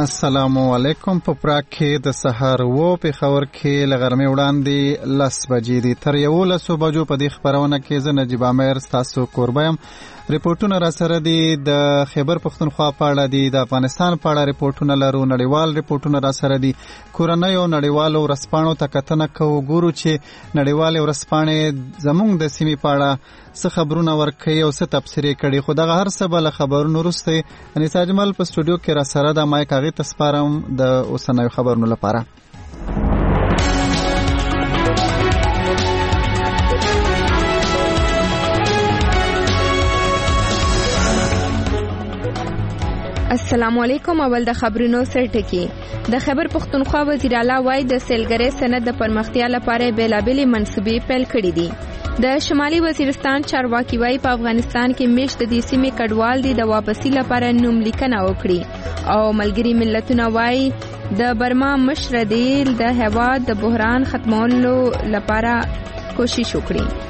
السلام علیکم. په پراګ کې د سحر و پېښور کې له غرمې وړاندې 10 بجې دي. تر 11 بجو په دې خبرونه کې زه نجیب عامر ستاسو کوربه یم. ریپورتونه را سره دي د خیبر پښتونخوا په اړه دي، د افغانستان په اړه ریپورتونه لرو، نړیوال ریپورتونه را سره دي. کورنۍ او نړیوالو ورځپاڼو ته کتنه کوو، ګورو چې نړیوالې ورځپاڼې زموږ د سیمې په اړه څه خبرونه ورکوي او څه تبصرې کړي. خو دغه هر څه به له خبرونو وروسته انیس اجمل په سټوډیو کې را سره د مایک هغې ته سپارم د اوسنیو خبرونو لپاره. السلام علیکم. اول د خبرونو سرټکی. د خیبر پښتونخوا وزیر اعلی وای د سیلګری سند د پرمختیا لپاره بیلابېلې منصوبې پیل کړې دي. د شمالي وزیرستان چارواکي وای په افغانستان کې میشت د سیمې کډوال دي د واپسی لپاره نوم لیکنه وکړي او ملګری ملتونه وای د برما مشر دی د هیواد د بحران ختمولو لپاره کوشش وکړي.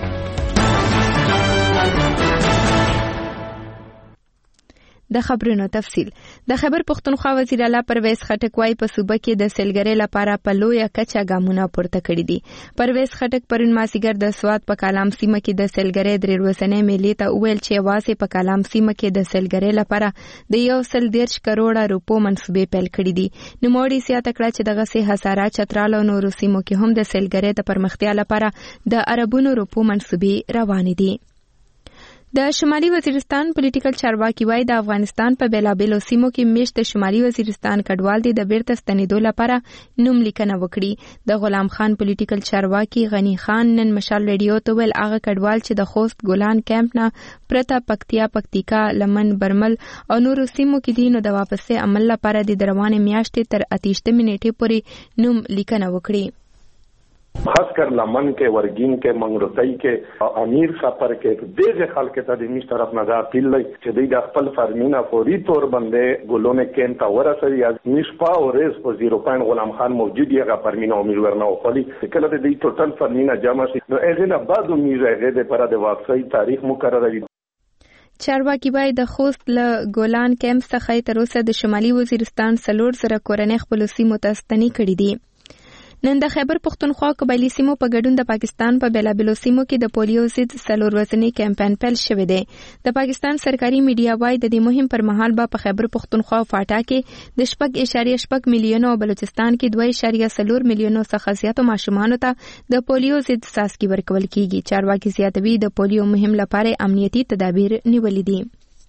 د خبرونو تفصیل. د خیبر پښتونخوا وزیر اعلی پرویز خټک وای په صوبه کې د سیلګری لپاره په لویه کچه ګامونه پورته کړي دي. پرویز خټک پرون مازیګر د سوات په کالام سیمه کې د سیلګری درې ورځنۍ میلې ته وویل چې واسه په کالام سیمه کې د سیلګری لپاره د 130 کروڑه روپو منصوبې پیل کړي دي. نوموړي زیاته کړه چې دغه سه هزاره چترال او نورو سیمو کې هم د سیلګری د پرمختیا لپاره د اربونو روپو منصوبې روانې دي. د شمالي وزیرستان پولیټیکل چارواکي وای د افغانستان په بیلابېلو سیمو کې میشت د شمالي وزیرستان کډوال دي د بیرته ستنېدو لپاره نوم لیکنه وکړي. د غلام خان پولیټیکل چارواکي غنی خان نن مشال ریډیو ته ویل هغه کډوال چې د خوست ګولان کیمپ نه پرته پکتیا، پکتیکا، لمن، برمل او نورو سیمو کې دي نو د واپسې عمل لپاره د روانې میاشتې تر 28 نیټې پورې نوم لیکنه وکړي. خاص کر لمن کے، ورگین کے، منگروتئی کے، امیر سفر کے دیگر خلق ته د میش طرف نه دا اپیل لای چې دوی د خپل فرمینه فوري طور باندې ګلونه کین تا ورسوي. از میش پا او ریس په 0.5 غلام خان موجود یغه فرمینه امیر ورنه او خلی کله د دې ټوټل فرمینه جمع شي نو هغه نه بعد میږي هغه د پر د واپسۍ تاریخ مقرره وي. چارواکي وای د خوست له ګولان کیمپ څخه تر اوسه د شمالي وزیرستان 400 کورنۍ خپل سیمو ته ستنې کړې دي. نن د خیبر پښتونخوا قبایلی سیمو په ګډون د پاکستان په بیلابېلو سیمو کې د پولیو ضد 4 ورځنی کمپاین پیل شوی دی. د پاکستان سرکاري میډیا وایي د دې مهم پر مهال به په خیبر پښتونخوا او فاټا کې د 6.6 میلیونو او بلوچستان کې 2.4 میلیونو څخه زیاتو ماشومانو ته د پولیو ضد څاڅکي ورکول کیږي. چارواکي زیاتوي د پولیو مهم لپاره امنیتي تدابیر نیولې دي.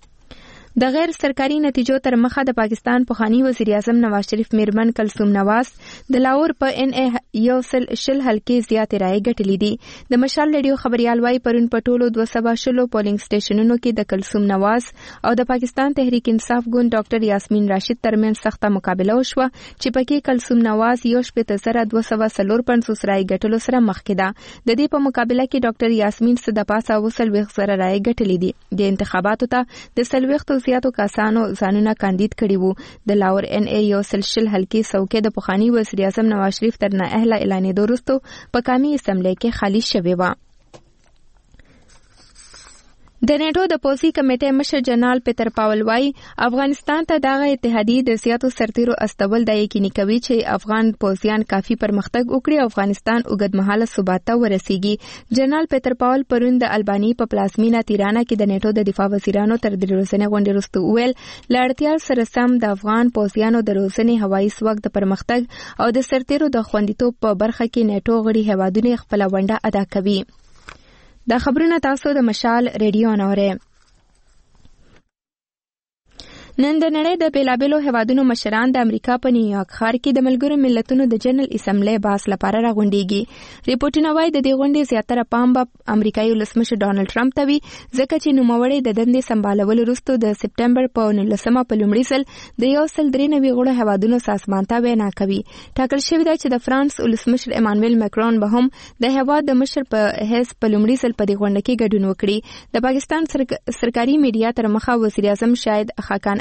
د غیر سرکاري نتیجو تر مخه د پاکستان پخوانی وزیر اعظم نواز شریف میرمن کلثوم نواز د لاهور په ان ای یو سل حلقې زیاتې رائے ګټلې دي. د مشال ریډیو خبريال وای پرون په ټولو 200 پولینګ سټیشنونو کې د کلثوم نواز او د پاکستان تحریک انصاف ګوند ډاکټر یاسمین راشد ترمن سخته مقابله وشوه چې پکې کلثوم نواز 1.254 رائے ګټلو سره مخکې ده. د دې په مقابله کې ډاکټر یاسمین صد پاسه وصل 20 رائے ګټلې دي. د انتخاباتو ته د سلويختو زیاتو کسانو ځانونه کاندید کړي وو. د لاهور ان ای یو سل حلقې څوکۍ د پخوانی وزیر اعظم نواز شریف تر نااهله اعلانېدو وروسته په قومي اسمبلی کې خالی شوې وه. د نیټو د پوځي کمیټې مشر جنرال پیټر پاول وای افغانستان ته دغه اتحادیه د زیاتو سرتیرو استول د یقیني کوي چې افغان پوځیان کافي پرمختګ وکړي او افغانستان اوږدمهاله ثبات ته ورسیږي. جنرال پیټر پاول پرون د البانی په پلازمینه تیرانا کې د نیټو د دفاع وزیرانو تر ورځې غونډې وروسته ویل لړتیا سره سم د افغان پوځیانو د روزنې هوایي ځواک د پرمختګ او د سرتیرو د خوندیتوب په برخه کې نیټو غړي هیوادونه خپل ونډه ادا کوي. دا خبرونه تاسو د مشال ریډیو اورئ. نن د نړۍ د بیلابېلو هیوادونو مشران د امریکا په نیویارک ښار کې د ملګرو ملتونو د جنرال اسمبلی باس لپاره راغونډېږي. ریپورټونه وایي د دې غونډې زیاتره پام به امریکایي ولسمشر ډانلډ ټرمپ ته وي ځکه چې نوموړی د دندې سمبالولو وروسته د سپټمبر په 19 په لومړي ځل د 193 غړو هیوادونو سازمان ته وینا کوي. ټاکل شوې ده چې د فرانس ولسمشر ایمانویل ماکرون به هم د هیواد د مشر په حیث په لومړي ځل په دې غونډه کې ګډون وکړي. د پاکستان سرکاري میډیا تر مخه وزیر اعظم شاهد خاقان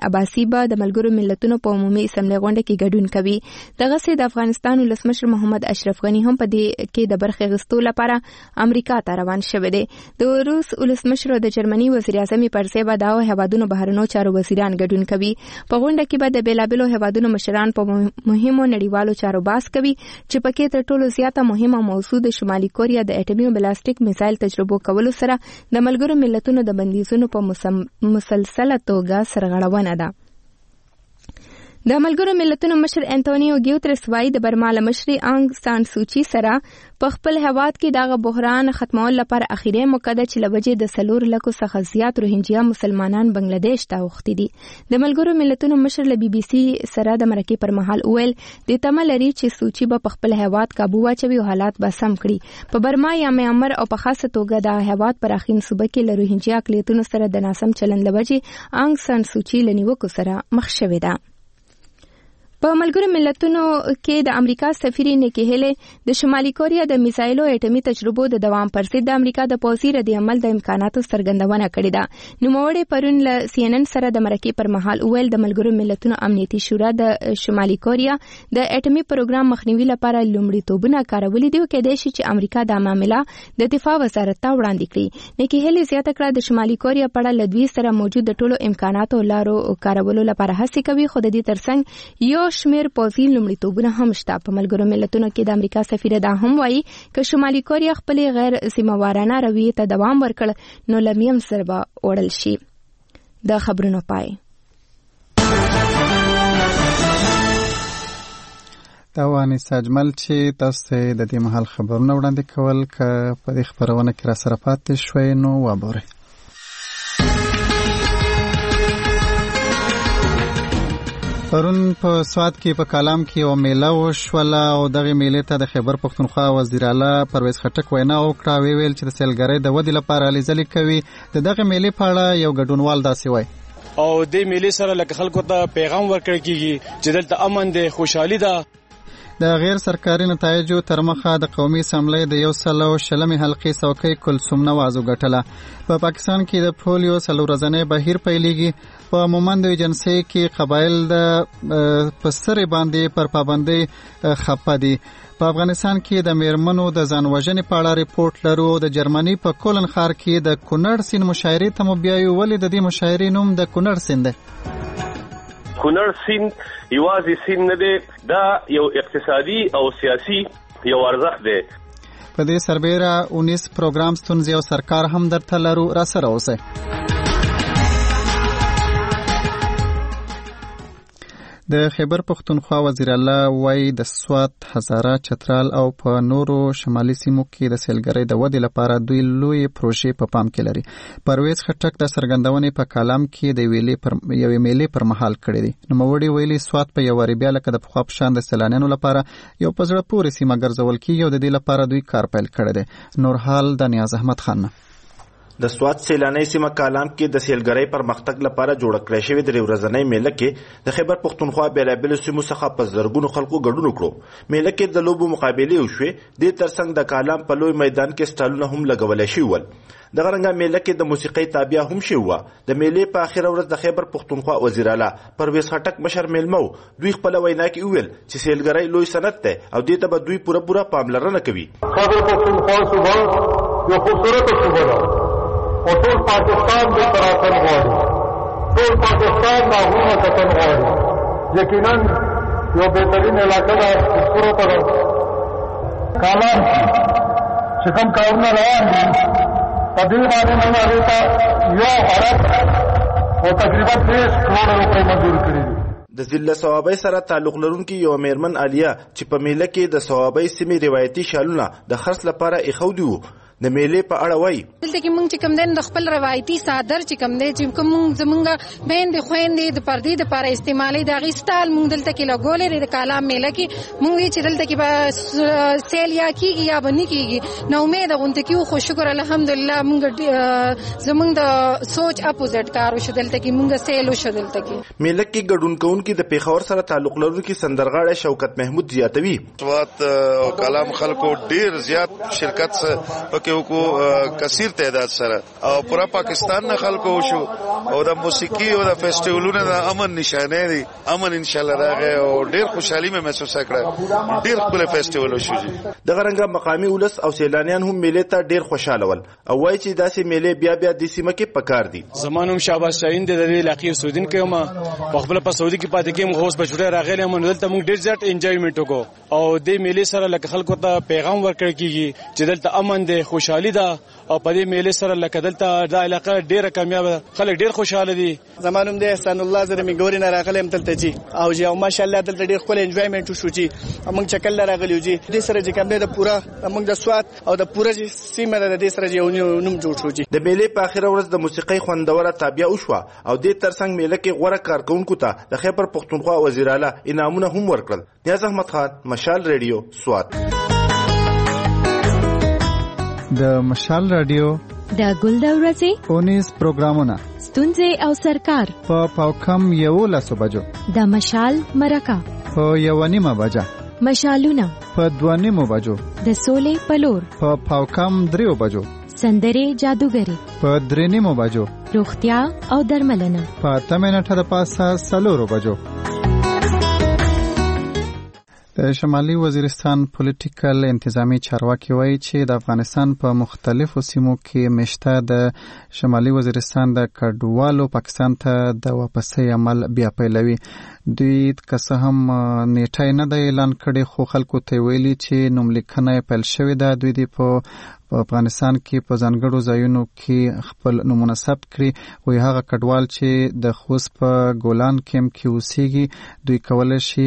عباسي به د ملګرو ملتونو په عمومي اسمبلی غونډه کې ګډون کوي. دغسې د افغانستان ولسمشر محمد اشرف غني هم په دې کې د برخې اخیستو لپاره امریکا ته روان شوی دی. د روس ولسمشر او د جرمني وزیر اعظم پر ځای به د هیوادونو بهرنیو چارو وزیران ګډون کوي. په غونډه کې به د بیلابیلو هیوادونو مشران په مهمو نړیوالو چارو بحث کوي چې پکې تر ټولو زیاته مهمه موضوع د شمالي کوریا د اټومي بلاستیک میزایل تجربو کولو سره د ملګرو ملتونو د بندیزونو په مسلسله توګه سرغړونه ده. د ملګرو ملتونو مشر انټونیو ګیوترس وايي د برما له مشري انګ سان سوچي سره په خپل هیواد کې دغه بحران ختمول لپاره اخیری موقع ده چې لوجې د 4 لکو څخه زیات روهینجیا مسلمانان بنگلاديش ته اوختي دي. د ملګرو ملتونو مشر له BBC سره د مرکې پر مهال ویل د تمه لري چې سوچي په خپل هیواد قابو واچوي او حالات به سم کړي. په برما یا میانمار او په خاصه توګه د هیواد پر اخین صوبه کې له روهینجیا اقلیتونو سره د ناسم چلند لوجې انګ سان سوچي لنیوکو سره مخ شوې ده. په ملګرو ملتونو کې د امریکا سفیر نیکی هیلی د شمالي کوریا د میزایلو اټومي تجربو د دوام پر ضد د امریکا د پوځي ردي عمل د امکاناتو څرګندونه کړې ده. نوموړی پرون له CNN سره د مرکې پر مهال ویل د ملګرو ملتونو امنیتي شورا د شمالي کوریا د اټومي پروګرام مخنیوي لپاره لومړیتوبونه کارولي دي او کېدای شي چې امریکا د معاملې د دفاع وزارت ته وړاندې کړي. نیکی هیلی زیاته کړه د شمالي کوریا په اړه له دوی سره موجود د ټولو امکاناتو لارو کارولو لپاره هڅې کوي، خو د دې ترڅنګ یو شمیر پوځي لومړیتوبونه هم شته. په ملګرو ملتونو کې د امریکا سفیر دا هم وایي چې شمالي کوریا خپل غیر ذمہوارانه رویې ته دوام ورکړ نو لمیم سره به وړل شي. د خبرونو پای دا واني ساجمل چې تاسو د دې محل خبرونه وړاندې کول ک په دې خبرونه کې را سره پاتې شوي نو وابورئ. پرون په سوات کې په کالام کې یو میله وشوله او دغه میلې ته د خیبر پښتونخوا وزیر اعلی پرویز خټک وینا وکړه. ویل چې د سیلګرۍ د ودې لپاره هلې ځلې کوي. د دغه میلې په اړه یو ګډونوال داسې وایي او دې میلې سره لکه خلکو ته پیغام ورکړل کېږي چې دلته امن دی، خوشحالي ده. د غیر سرکاري نتایجو تر مخه د قومي اسمبلی د 140 حلقې څوکۍ کلثوم نواز وګټله. په پاکستان کې د پولیو 4 ورځنی بهیر پیلېږي. په مومند ایجنسۍ کې قبایل د پسرې باندې پر پابندۍ خپه دي. په افغانستان کې د میرمنو د ځان وژنې په اړه ریپورت لرو. د جرمني په کولن ښار کې د کونړ سیند مشاعرې ته مو بیایو. ولې د دې مشاعرې نوم د کونړ سیند دی؟ کونړ سیند یوازې سیند نه دی، دا یو اقتصادي او سیاسي یو ارزښت دی. په دې سربیره 19 پروګرام ستونزې او سرکار هم درته لرو، را سره اوسئ. د خیبر پښتونخوا وزیر اعلی وایي د سوات، هزاره، چترال او په نورو شمالي سیمو کې د سیلګرۍ د ودې لپاره دوی لوی پروژې په پام کې لري. پرویز خټک د څرګندونې په کالام کې د یوې میلې پر مهال کړې دي. نوموړي ویلي سوات په یو واري بیا لکه د پخوا په شان د سیلانیانو لپاره یو په زړه پورې سیمه ګرځول کېږي او د دې لپاره دوی کار پیل کړی دی. نور حال د نیاز احمد خان. د سوات سیلاني سیمه کالام کې د سیلګرۍ پرمختګ لپاره جوړه کړې شوې د ورځنۍ میله کې د خیبر پښتونخوا بیلابیلو سیمو څخه په زرګونو خلکو ګډون وکړو. میله کې د لوبو مقابلې وشوې. د ترڅنګ د کالام په لوی میدان کې سټالونه هم لګول شوي ول. د غرنګا میله کې د موسیقۍ تابع هم شوی و. د میلې په اخیره ورځ د خیبر پښتونخوا وزیر اعلی پرویز خټک مشر میلمو دوی خپل وینا کې ویل چې سیلګرۍ لوی صنعت ده او دې ته به دوی پوره پاملرنه کوي. خیبر پښتونخوا صوبه یو خوبصورت صوبه ده او ټول پاکستان د تراتن غواړي، ټول پاکستان د غوونه کتن غواړي. یقینا یو بهترین علاقه ده خوبصورت ده. کالام چې کوم کارونه روان دي په دې باندې موږ هغې ته یو عرب او تقریبا 30 کروڑ روپۍ منظور کړي دي. د ضلع ثوابۍ سره تعلق لرونکي یو میرمن عالیه چې په میله کې د ثوابۍ سیمې روایتي شالونه د خرڅ لپاره ایښودي وو د میلې په اړه وایي دلته کې مونږ چې کوم دین د خپل روایتي صادر چې کوم دی چې کوم زمونږ بیندې خویندې د پردې دپاره استعمالي د هغې سټال مونږ دلته کې لګولی دی. د کالام میله کې مونږ وی چې دلته کې به سیل یا کېږي یا به نه کېږي نو امیده غونته کېږو، خو شکر الحمدلله مونږ زمونږ د سوچ اپوزټ کار وشو، دلته کې مونږ سیل وشو. دلته کې میله کې ګډون کوونکي د پېښور سره تعلق لرونکي سندرغاړی شوکت محمود زیاتوي سوات او کالام خلکو ډیر زیات شرکت په کې وکړو کثیر تعداد سره او پورا پاکستان نه خلکو شو او د موسیقي او د فیسټیوالونو د امن نشانه دي امن ان شاء الله راغی او ډیر خوشحالي مې محسوس کړه ډیر خپل فیسټیوال شو د غرنګ مقامی ولس او سیلانیان هم میلې ته ډیر خوشاله ول او وایي چې داسې میلې بیا د سیمه کې پکار دي. زمانوم شهباز شاهین د دې علاقې سعودین کې ما په خپل په سعودي کې پاتې کې مخوس په چټه راغلی مونږ دلته موږ ډیر زیات انجوایمنت وکړو او د میلې سره لکه خلکو ته پیغام ورکړ کیږي چې دلته امن دی خوشحالي ده او په دې میلې سره لکه دلته د علاقه ډیره کامیاب خلک ډیر خوشاله دي. زمانوم د احسان الله زره می ګوري نه راغلی دلته جی او جی او ماشاءالله دلته ډیر خپل انجوایمنت وشو جی موږ چکل راغلی جی دې سره چې کوم د پورا موږ د سواد او د پورا سیمه د دې سره یو نوم جوړ شو جی. د میلې په اخر ورځ د موسیقي خوندوره تابع وشو او د ترڅنګ میلې کې غوړه کارکونکو ته د خیبر پختونخوا وزیر اعلی انعامونه هم ورکړل. نیاز احمد خان، مشال ریډیو، سوات. د مشال رادیو د ګل د ورځې 19 پروګرامونه ستونزې او سرکار په پاوکم 11 بجو د مشال مرکه په 1:30 بجه مشالونه په 2:30 بجو د سولې پلور په پاوکم 3 بجو سندرې جادوګری په 3:30 بجو روغتیا او درملنه په 8 منټه د پاسه 4 بجو. د شمالي وزیرستان پولیټیکل انتظامی چارواکي وایي چې د افغانستان په مختلفو سیمو کې مشته د شمالي وزیرستان د کډوالو پاکستان ته د واپسۍ عمل بیا پیلوي. دوی که څه هم نیټه نه د اعلان کړي خو خلکو ته ویلي چې نوملیکنه پیل شوې ده. دوی د په افغانستان کې په ځانګړو ځایونو کې خپل نمونه ثبت کړي. وایي هغه کډوال چې د خوست په ګولان کیمپ کې اوسېږي دوی کولی شي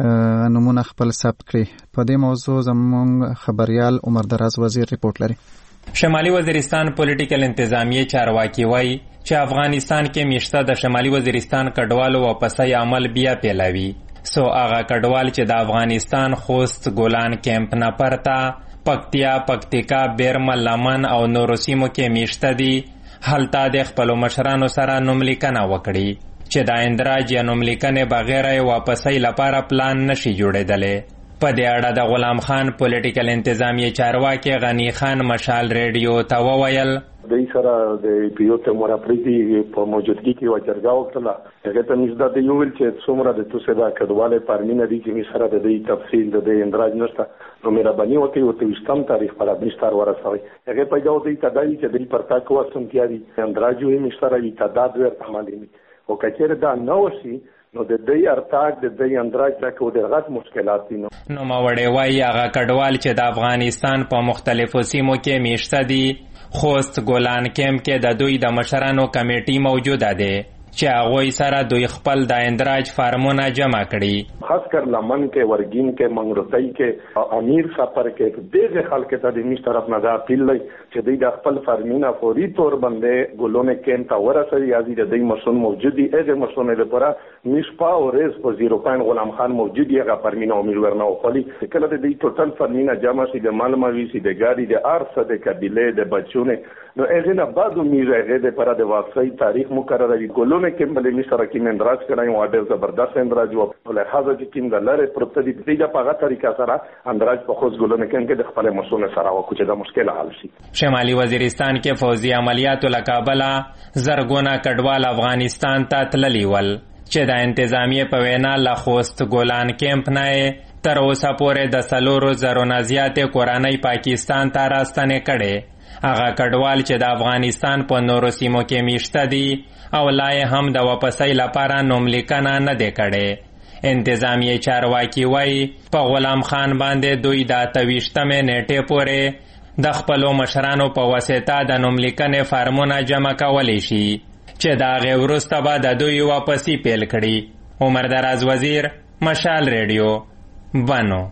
نمونه خپل ثبت کړي. په دې موضوع زموږ خبريال عمر دراز وزیر ریپورت لري. شمالي وزیرستان پولیټیکل انتظامیه چارواکي وایي چې افغانستان کې میشته د شمالي وزیرستان کډوالو واپسۍ عمل بیا پیلوي. سو هغه کډوال چې د افغانستان خوست ګولان کیمپ نه پرته پکتیا، پکتیکا، بیرمل، لمن او نورو سیمو کې میشته دي هلته د خپلو مشرانو سره نوملیکنه وکړي چې د اندراج یا نوملیکنې بغیر یې واپسۍ لپاره پلان نشي جوړېدلی. په دې اړه د غلام خان پولیټیکل انتظامیه چارواکي غنی خان مشال ریډیو ته وویل د سره د پیو ته مرافريتي په موجودګي کې وجرګه وکړه. هغه ته مزدا د یو ول چې څومره د توسه دا کډواله پارمینه دي چې سره د دې تفصیل د اندراج نشته نو مهرباني وکړئ او ته وستم تاریخ پر ابنستار ورسوي. هغه پیدا وتی تدای چې د پرتا کو سنتیا دي اندراج یې مشتره وي تعداد ور عملي او کچره دا نو شي نو د دې ارتاق د دې اندراج راکو د غټ مشکلات دي. نو ماوړې وایي هغه کډوال چې د افغانستان په مختلفو سیمو کې میشته دي خوست ګولان کیمپ کې د دوی د مشرانو کمیټي موجوده ده چې هغوی سره دوی خپل د اندراج فارمونه جمع کړي. خاص کر لمن کې ورګین کې منګروتای کې امیر سفر کې دغه خلک ته د میش طرف نه دا پیل لای چې دوی د خپل فارمینه فوري تور باندې ګولونه کیمپ ته ورسوي. یازي د دې مسون موجودي هغه مسونه لپاره میش پا او ریس په 0.5 غلام خان موجودي هغه فارمینه امیر ورنه خولي کله د دې ټوټل فارمینه جمع شي د مالموي سي د ګاډي د ارسه د قبيله د بچونه نو هغه نه بعد میږي هغه د لپاره د واقعي تاریخ مقرره وي. ګولونه کې بلې می سره کې اندراج کړای او ډېر زبردست اندراج او له هغه چې کوم د لارې پرتدي پیدا په هغه طریقه سره اندراج په خوځ ګولونه کې د خپل مسونه سره وکړي چې دا مشکل حل شي. شمالي وزیرستان کې فوزي عملیاتو لکابله زرګونه کډوال افغانستان ته تللی ول چې د انتظامیه په وینا له خوست ګولان کیمپ نه تر اوسه پورې د 4,000 نه زیاتې کورنۍ پاکستان ته راستنې کړي. هغه کډوال چې د افغانستان په نورو سیمو کې میشته دي او لا هم د واپسۍ لپاره نوملیکنه نه دی کړی. انتظامیه چارواکي وایي په غلام خان باندې دوی د 28 نیټې پورې د خپلو مشرانو په واسطه د نوملیکنې فارمونه جمع کولی شي چې د هغې وروسته به د دوی واپسي پیل کړي. عمر دراز وزیر، مشال ریډیو، بنو.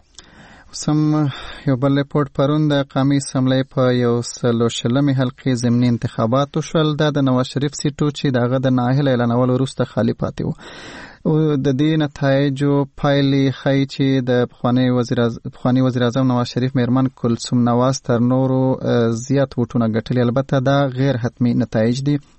سم یو بل ریپورت پرون د قومي اسمبلی په 140 حلقې ضمني انتخابات وشول. دا د نواز شریف سیټو چې دغه د ناهیله اعلانولو وروسته خالی پاتې وو. د دې نتایجو پایلې ښایي چې د پخواني وزیر اعظم نواز شریف میرمن کلثوم نواز تر نورو زیات ووټونه ګټلي. البته دا غیر حتمي نتایج دي.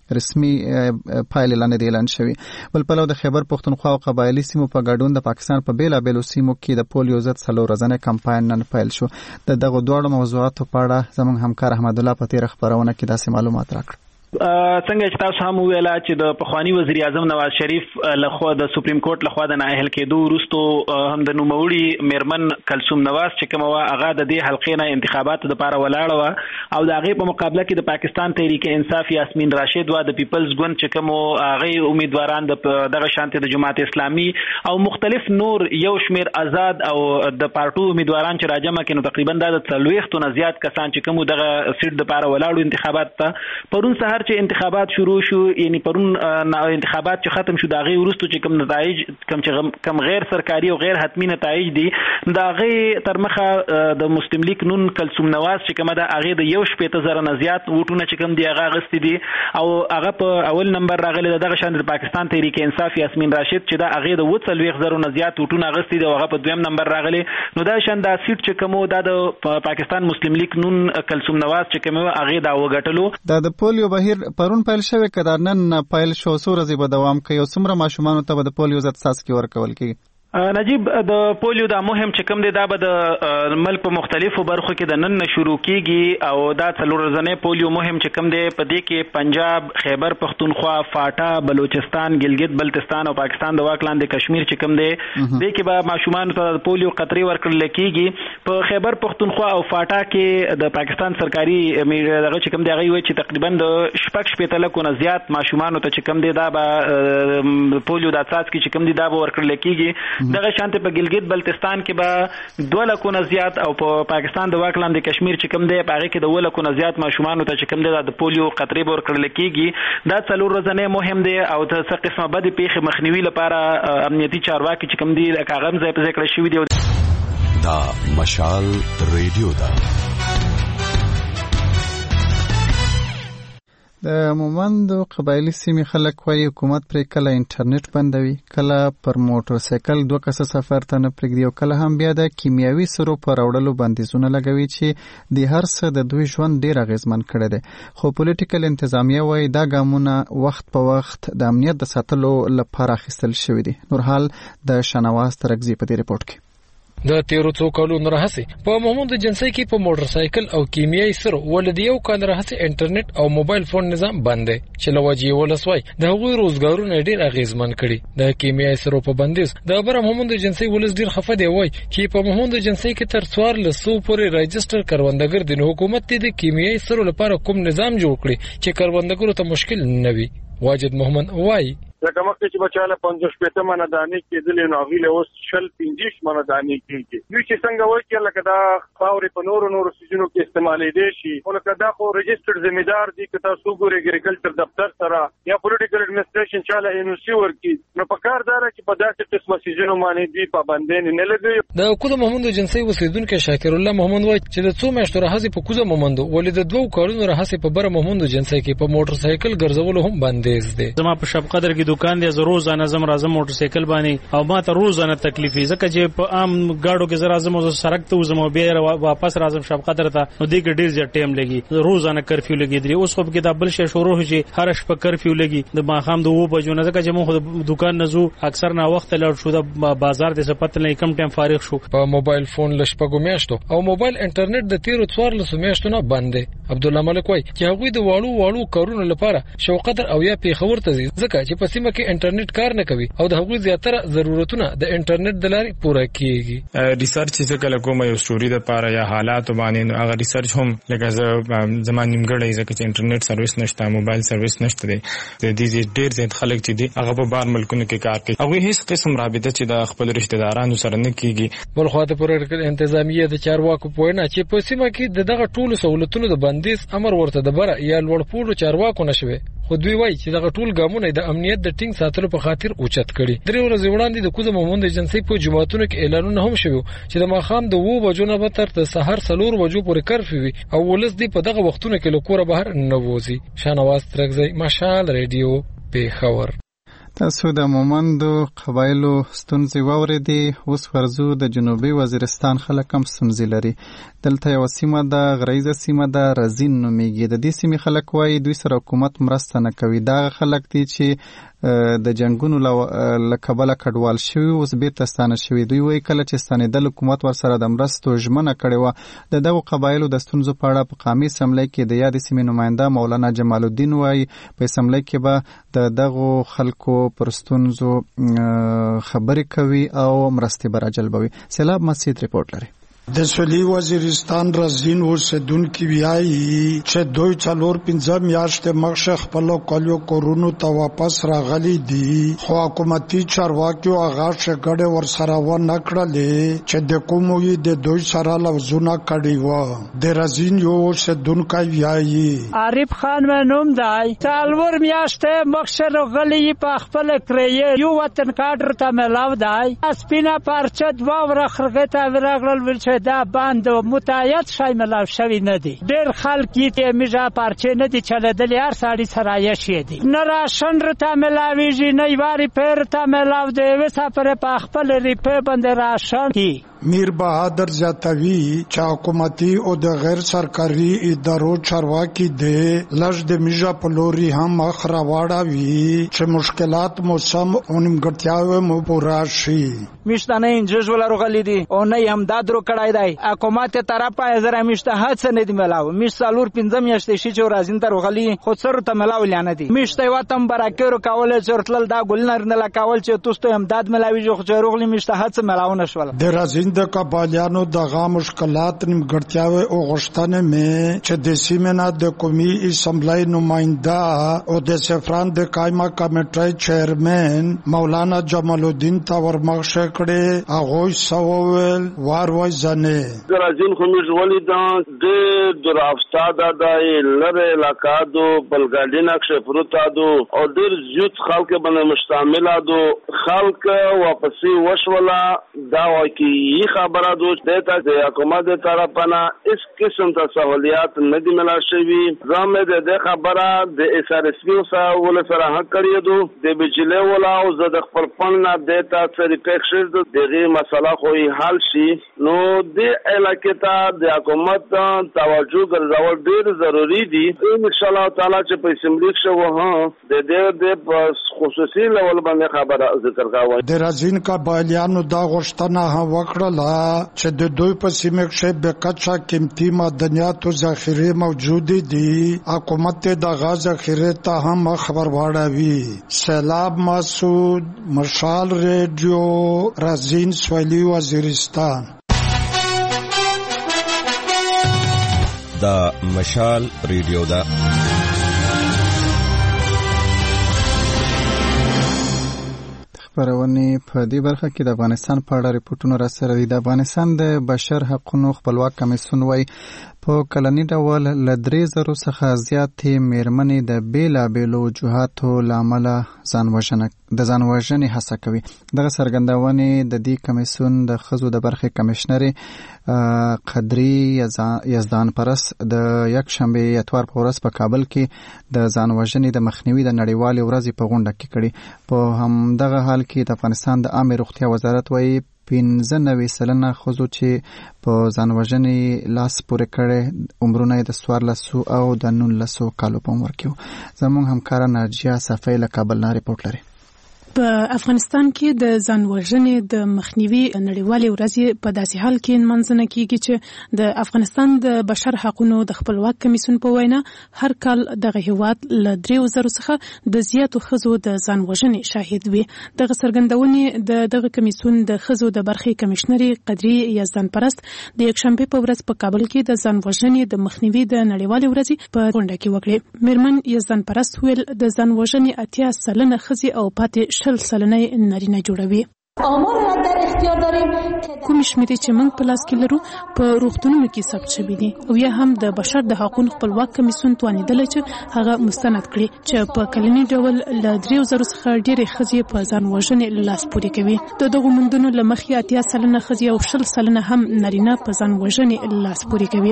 رسمي پایلې لاندې اعلان شوی. بل پلو د خیبر پښتونخوا او قبایلی سیمو په ګډون د پاکستان په بیلابیلو سیمو کې د پولیو ضد 4 ورځنی کمپاین نن پیل شو. د دغه دوه موضوعاتو په اړه زموږ همکار احمد الله په تیر خبرونه کې داسې معلومات راکړ. څنګه چې تاسو هم ویلا چې د پخوانی وزیر اعظم نواز شریف لخوا د سپریم کورټ لخوا د نااهل کېدو وروسته هم د نوموړي میرمن کلثوم نواز چې کومه وا هغه د دې حلقې نه انتخاباتو لپاره ولاړه و او د هغه په مقابله کې د پاکستان تحریک انصاف یاسمین راشد و د پیپلز ګوند چې کوم هغه امیدواران دغه شانته د جماعت اسلامي او مختلف نور یو شمیر آزاد او د پارټو امیدواران چې راجمه کینو تقریبا د 30 نه زیات کسان چې کوم دغه سیټ لپاره ولاړو انتخابات ته پرون سهار چې انتخابات شروع شو یعنی پرون انتخابات چې ختم شو دا غي ورستو چې کوم نتایج کم غیر سرکاري او غیر حتمی نتایج دي دا غي تر مخه د مسلم لیگ نون کلثوم نواز چې کومه دا هغه د 1.0 نه زیات ووټونه چې کوم دی هغه غستې دي او هغه په اول نمبر راغلی دغه شان د پاکستان تحریک انصاف یاسمین راشد چې دا هغه د 40 نه زیات ووټونه غستې دي او هغه په دویم نمبر راغلی. نو دا شان دا سیټ چې کومو د پاکستان مسلم لیگ نون کلثوم نواز چې کومه هغه دا وګټلو. دا د پولیو بهیر پرون پیل شوی کدا نن پیل شو څو ورځې به دوام کوي او څومره ماشومان ته د پولیو ضد څاڅکي ورکول کیږي؟ نجیب د پولیو دا مهم چې کوم دی دا به د ملک په مختلفو برخو کې د نن شروع کیږي او دا 4 ورځې پولیو مهم چې کوم دی په دې کې پنجاب، خیبر پختونخوا، فاټا، بلوچستان، ګلګت بلتستان او پاکستان د واک لاندې کشمیر چې کوم دی دې کې به ماشومان ته د پولیو قطرې ورکړل کیږي. په خیبر پختونخوا او فاټا کې د پاکستان سرکاري دغه چې کوم دی هغه وایي چې تقریبا د 6 لکو نه زیات ماشومان ته چې کوم دی دا به پولیو د اساس کې چې کوم دی دا به ورکړل کیږي. دغه شانته په ګلګت بلتستان کې به 2 لکو نه زیات او په پاکستان د واک لاندې کشمیر چې کوم دی په هغه کې د 2 لکو نه زیات ماشومان ته چې کوم دی د پولیو قطرې ورکړل کیږي. دا 4 ورځې مهم دی او د څه قسمه بد پیښه مخنیوي لپاره امنیتي چارواکي چې کوم دی کاغذ ځای په ځای کړی شوی دی. دا مشال ریډیو دا د مومند قبایلی سیمې خلک وايي حکومت پر کله انټرنیټ بندوي، کله پر موټر سایکل 2 کسه سفر ته نه پرېږدي او کله هم بیا د کیمیاوي سرو پر وړلو بندیزونه لګوي چې د هر څه د دوی ژوند ډیر اغیزمن کړي دي. خو پولیټیکل انتظامیه وايي دا ګامونه وخت په وخت د امنیت د ساتلو لپاره اخیستل شوي دي. نورحال د شنواز ترغزي په دې ریپورت کې د 13 کلونو راهسې په محمود جنسي کې په موټر سایکل او کیمیاوي سر ولدي یو کال راهسې انټرنیټ او موبایل فون نظام بند دی چې لوجي ولسوي د هغوی روزګارونه ډیر اغیزمن کړي. د کیمیاوي سر په بندیز د بر محمود جنسي ولس ډیر خفه دی وای چې په محمود جنسي کې تر 400 پورې رجستر کروندګر د حکومت د کیمیاوي سر لپاره کوم نظام جوړ کړي چې کروندګرو ته مشکل نه وي. واجد محمد وای لکه مخکې چې بچاله 50 منه دانې کېدلې نو هغې اوس 50 منه دانې کېږي. دوی چې څنګه وایي چې لکه دا خاورې په نورو سیزونو کې استعمالېدی شي خو لکه دا خو رجسټرډ ذمہدار دي که تاسو ګورئ اګریکلچر دفتر سره یا پولیټیکل اډمنسټریشن چاله NOC ورکړي نو په کار دا چې په داسې قسمه سیزونو باندې دوی پابندۍ نه لګوي. د کوزه محمود جنسي اوسیدونکي شاکر الله محمد وایي چې د 2 میاشتو راهسې په کوزه محمود ولې د 2 کلونو راهسې په بر محمود جنسي کې په موټر سایکل ګرځولو هم بندیز دی. زما په شب قدر کې دکان دی زه روزانه زم راځم موټر سایکل باندې او ما ته روزانه تکلیف ځکه چې په عام گاډو کې زه راځم او سړک ته وزم او بیا واپس راځم شب قدر ته نو دې کې ډیر زیات ټایم لګي. روزانه کرفیو لګیدلی اوس خو کې دا بل شی شروع شي هر شپه کرفیو لګي د ماخام د 2 بجو نه ځکه چې موږ دکان نزو اکثر نه وخت لړ شو د بازار د سپت نه کم ټایم فارغ شو. په موبایل فون لشپګو میاشتو او موبایل انټرنیټ د 13 میاشتو نه بند دی. عبد الله ملک وای چې هغه د واړو کارونو لپاره شوقدر او یا پیښور ته ځکه چې په سیمه کې انټرنیټ کار نه کوي او د هغوی زیاتره ضرورتونه د انټرنیټ د لارې پوره کیږي. ریسرچ چې کله کوم یو سټوري د پاره یا حالات باندې هغه ریسرچ هم لکه زمان نیمګړی ځکه چې انټرنیټ سرویس نشته، موبایل سرویس نشته دی. د دې ډیر زیات خلک چې دي هغه په بار ملکونو کې کار کوي. هغه هیڅ قسم رابطه چې د خپل رشتہ دارانو سره نه کیږي. بل خو د پولیټیکل انتظامیه د چارواکو په وینا چې په سیمه کې دغه ټولو سہولتونو د بندیز امر ورته د بره یا لوړ پوړو چارواکو نشوي. خو دوی وایي چې دغه ټول ګامونه د امنیت د ټینګ ساتلو په خاطر اوچت کړي. 3 ورځې وړاندې د کوزه محمود جنسي په جماعتونو کې اعلانونه هم شوي چې د ماخام د 2 بجو نه به تر سحر 4 بجو پورې کرفیو وي او ولس دې په دغه وختونو کې له کوره بهر نه وځي. شنواز ترغزي مشال ریډیو پیښور. تاسو د مومندو قبایلو ستونزې واورېدې. اوس ورځو د جنوبي وزیرستان خلک هم ستونزې لري. دلته یوه سیمه ده، غریزه سیمه ده، رزین نومیږي. د دې سیمې خلک وایي دوی سره حکومت مرسته نه کوي. دغه خلک دي چې د جنګونو له کبله کډوال شوي، اوس بیرته ستانه شوي. دوی وایي کله چې ستنېدل حکومت ورسره د مرستو ژمنه کړې وه. د دغو قبایلو د ستونزو په اړه په قامي اسمبلۍ کې د یادې سیمې نماینده مولانا جمال الدین وایي په اسمبلۍ کې به د دغو خلکو پر ستونزو خبرې کوي او مرستې به راجلبوي. سیلاب مسجد رپورټ لري. د سویلي وزیرستان رزین اوسیدونکي وایي چې دوی 4-5 میاشتې مخکې خپلو کلیو کورونو ته واپس راغلي دي، خو حکومتي چارواکیو هغه شګړې ورسره ونه کړلې چې د کومو یې د دوی سره لفظونه کړي وو. د رزین یو اوسیدونکی وایي عارف خان مې نوم دی، 4 میاشتې مخکې راغلي په خپل کړی یو وطن کارت ته ملاو دی. سپینه پارچه 2 ورخرغه ته ورغلل ول دا باند متعید شای ملاو شوی ندی. ډیر خلک یې میجا پارچه ندی چلیدلی، هر ساړي سرایه شي دي. نه راشن رته ملاویږي، نه یواري پیر ته ملاو دی. وسه پر په خپل ریپه باندې راشن کی. میر بهادر زیاتوي چې حکومتي او د غیر سرکاري ادارو چارواکي دي لږ د میجا په لوري هم مخ راوړاوي چې مشکلات موسم او نیمګړتیاوې مو پوره شي. میشته نه انجز ولا رغلی دي او نه هم دادرو کړای دی. حکومت طرفه زره میشته هڅه نه دی ملاو. میشته 4-5 میاشتې شي چې رازین ته رغلی خو سر ته ملاو لانه دي. میشته واتم براکرو کول چرتل دا ګلنر نه لکاول چې توستو هم داد ملاوي جو خو رغلی میشته هڅه ملاو نشول. د رازین د قبایلیانو دغه مشکلات نیمګړتیاوې او غوښتنې مې چې د سیمې نه د قومي اسمبلۍ نماینده او د سفران د قایمه کمیټې چیرمن مولانا جمال الدین ته ورمخشه کړې. هغوی سوول واروي ځنې رازین خو موږ ولیدل د درافتاده د لره علاقه دو بلګاډي نقشه پروتا دو او ډېر زیات خلک باندې مشتمل دو. خلک واپسې وشولا دا واکي خبره دوست دیتا چې حکومت طرفنا اس قسم ته سہولیات نه دي ملا شوی. زموږ د خبره د SRSP سره ول سره حق کړی دو د بجلی ولا او زه د خپل پن نه دیتا سره پېښې د دغه مسله خو حل شي. نو د علاقې ته د حکومت توجه ګرځول ډیر ضروری دي. ان شاء الله تعالی چې په اسمبلی کې وه د خصوصي لول باندې خبره ذکر کاوه. د رازین قبایلیانو دا غوښتنه وکړه چې د دوی په سیمه کې به کچا قیمتي معدنیات او ذخیره موجود دي. حکومت د غاز ذخیره ته هم خبر واړوي. سیلاب مسعود، مشال ریډیو، رازین، سویلي وزیرستان. دا مشال ریډیو دا خبرونه په دې برخه کې د افغانستان په اړه ریپورتونه را سره دي. د افغانستان د بشر حقوقو خپلواک کمیسیون وایي په کلنی ډول له 3000 څخه زیاتې میرمنې د بیلابیلو وجوهاتو له امله د ځان وژنې هڅه کوي. دغه څرګندونې د دې کمیسیون د ښځو د برخې کمشنرې قدرې یزدان پرس د یکشنبې اتوار په ورځ په کابل کې د ځان وژنې د مخنیوي د نړیوالې ورځې په غونډه کې کړي. په همدغه حال کې د افغانستان د عامه روغتیا وزارت وایي 95% ښځو چې په ځان وژنې لاس پورې کړی عمرونه یې د 14 او د 19 کالو په عمر کې وو. زموږ همکاره ناجیه صفی له کابل نه ریپورټ لري. په افغانستان کې د ځان وژنې د مخنیوي نړیوالې ورځې په داسې حال کې نمانځنه کیږي چې د افغانستان د بشر حقوقو د خپلواک کمیسیون په وینا هر کال دغه هیواد له 3000 څخه د زیاتو ښځو د ځان وژنې شاهد وي. دغه څرګندونې د دغه کمیسیون د ښځو د برخې کمشنرې قدرې یزدان پرست د یکشنبې په ورځ په کابل کې د ځان وژنې د مخنیوي د نړیوالې ورځې په غونډه کې وکړې. میرمن یزدان پرست ویل د ځان وژنې 80% ښځې او پاتې 60% نارینه جوړوي. آمار را در اختیار داریم. کوم شمیرې چې موږ په لاس کې لرو په روغتونونو کې ثبت شوي دي او یا هم د بشر د حقوقو خپلواک کمیسیون توانیدل چې هغه مستند کړي چې په کلنی ډول له 3000 څخه ډېرې ښځې په ځان وژنې لاس پورې کوي. د دغو موندنو له مخې 80 سلنه ښځې او 60 سلنه هم نارینه په ځان وژنې لاس پورې کوي.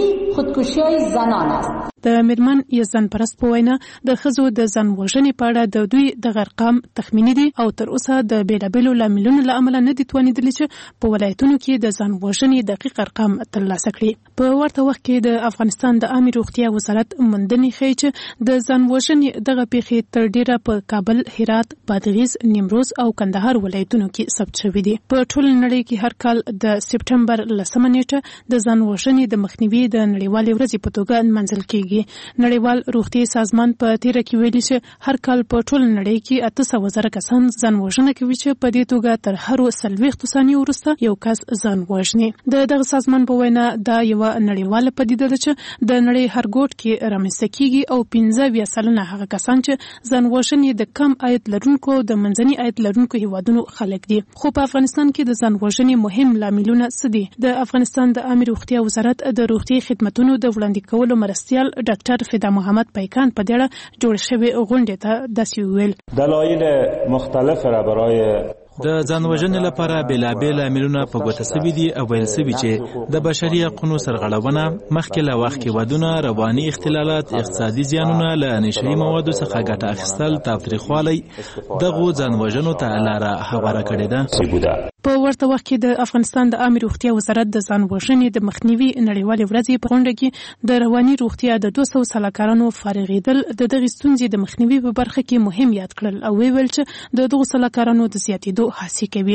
خودکشی زنان است. د میرمن یزدان پرست په وینا د ښځو د ځان وژنې په اړه د دوی د ارقام تخمیني دي او تر اوسه د بیلابیلو لاملونو له امله نه دي توانیدلي چې په ولایتونو کې د ځان وژنې دقیق ارقام ترلاسه کړي. په ورته وخت کې د افغانستان د عامه روغتیا وزارت موندنې ښیي چې د ځان وژنې دغه پیښې تر ډیره په کابل، هرات، بادغیس، نیمروز او کندهار ولایتونو کې ثبت شوي دي. په ټول نړۍ کې هر کال د سپټمبر 10 نیټه د ځان وژنې د مخنیوي د نړیوالې ورځې په توګه نمانځل کیږي. نړیوال روغتي سازمان په تیر کې ویلي چې هر کال په ټول نړۍ کې 800,000 کسان ځان وژنه کوي چې په دې توګه تر هر 40 ثانیې وروسته یو کس ځان وژني. دغه سازمان په وینا دا یو نړیواله پدیده ده چې د نړۍ هر ګوټ کې رامنځته کیږي او 15 سلنه هغه کسان چې ځان وژنې د کم عاید لرونکو د منځني عاید لرونکو هیوادونو خلک دي. خو په افغانستان کې د ځان وژنې مهم لاملونه څه دي؟ د افغانستان د عامه روغتیا وزارت د روغتي خدماتو د وړاندې کولو مرستیال ډاکټر فدا محمد پیکان په دې جوړ شوی غونډه ته داسې ویل. دلایل مختلف را برای د ځان وژنې لپاره بیلابیل عاملونه په ګوته سوي دي او ویل سوي چې د بشري حقوقو سرغړونه، مخکې له وخت ودونه، رواني اختلالات، اقتصادي زیانونه، له نشري موادو څخه ګټه اخیستل، تاوتریخوالی دغو ځان وژنو ته لاره هواره کړې ده. په ورته وخت کې د افغانستان د عامه روغتیا وزارت د ځان وژنې د مخنیوي نړیوالې ورځې په غونډه کې د رواني روغتیا د 200 سلاکارانو فارغېدل د دغې ستونزې د مخنیوي په برخه کې مهم یاد کړل او ویل چې د دغو سلاکارانو د زیاتېدو هڅې کوي.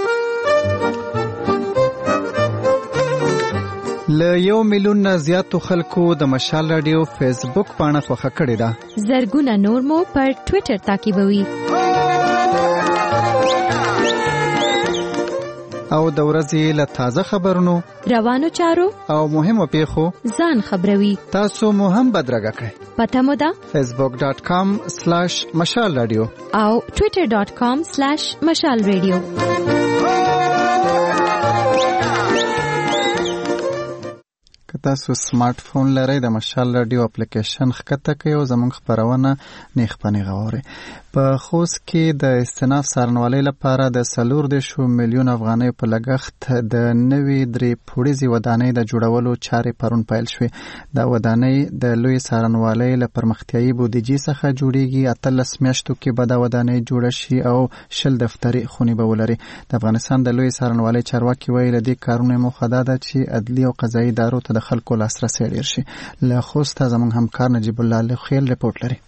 له 1 میلیون نه زیاتو خلکو د مشال رادیو فیسبوک پاڼه خوښه کړې ده. زرګونه نور مو پر ټوئیټر تعقیبوي. او د ورځې له تازه خبرونو، روانو چارو او مهمو پیښو ځان خبروي. تاسو مو هم بدرګه کړئ. پته مو ده facebook.com/مشال رادیو او twitter.com/مشال رادیو. که تاسو سمارټ فون لرئ د مشال رادیو اپلیکیشن ښکته کړئ او زموږ خپرونه نیغ په نیغه واورئ. په خوست کې د استناف څارنوالۍ لپاره د 4 میلیون افغانیو په لګښت د نوې 3 پوړیزې ودانۍ د جوړولو چارې پرون پیل شوې. دا ودانۍ د لوی څارنوالۍ له پرمختیایي بودیجې څخه جوړیږي. 18 میاشتو کې به دا ودانۍ جوړه شي او 20 دفتري خونې به ولري. د افغانستان د لوی څارنوالۍ چارواکي وایي له دې کارونو موخه دا ده چې عدلي او قضایي ادارو ته د خلکو لاسرسی ډیر شي. له خوست زموږ همکار نجیب الله خیل رپورټ لري.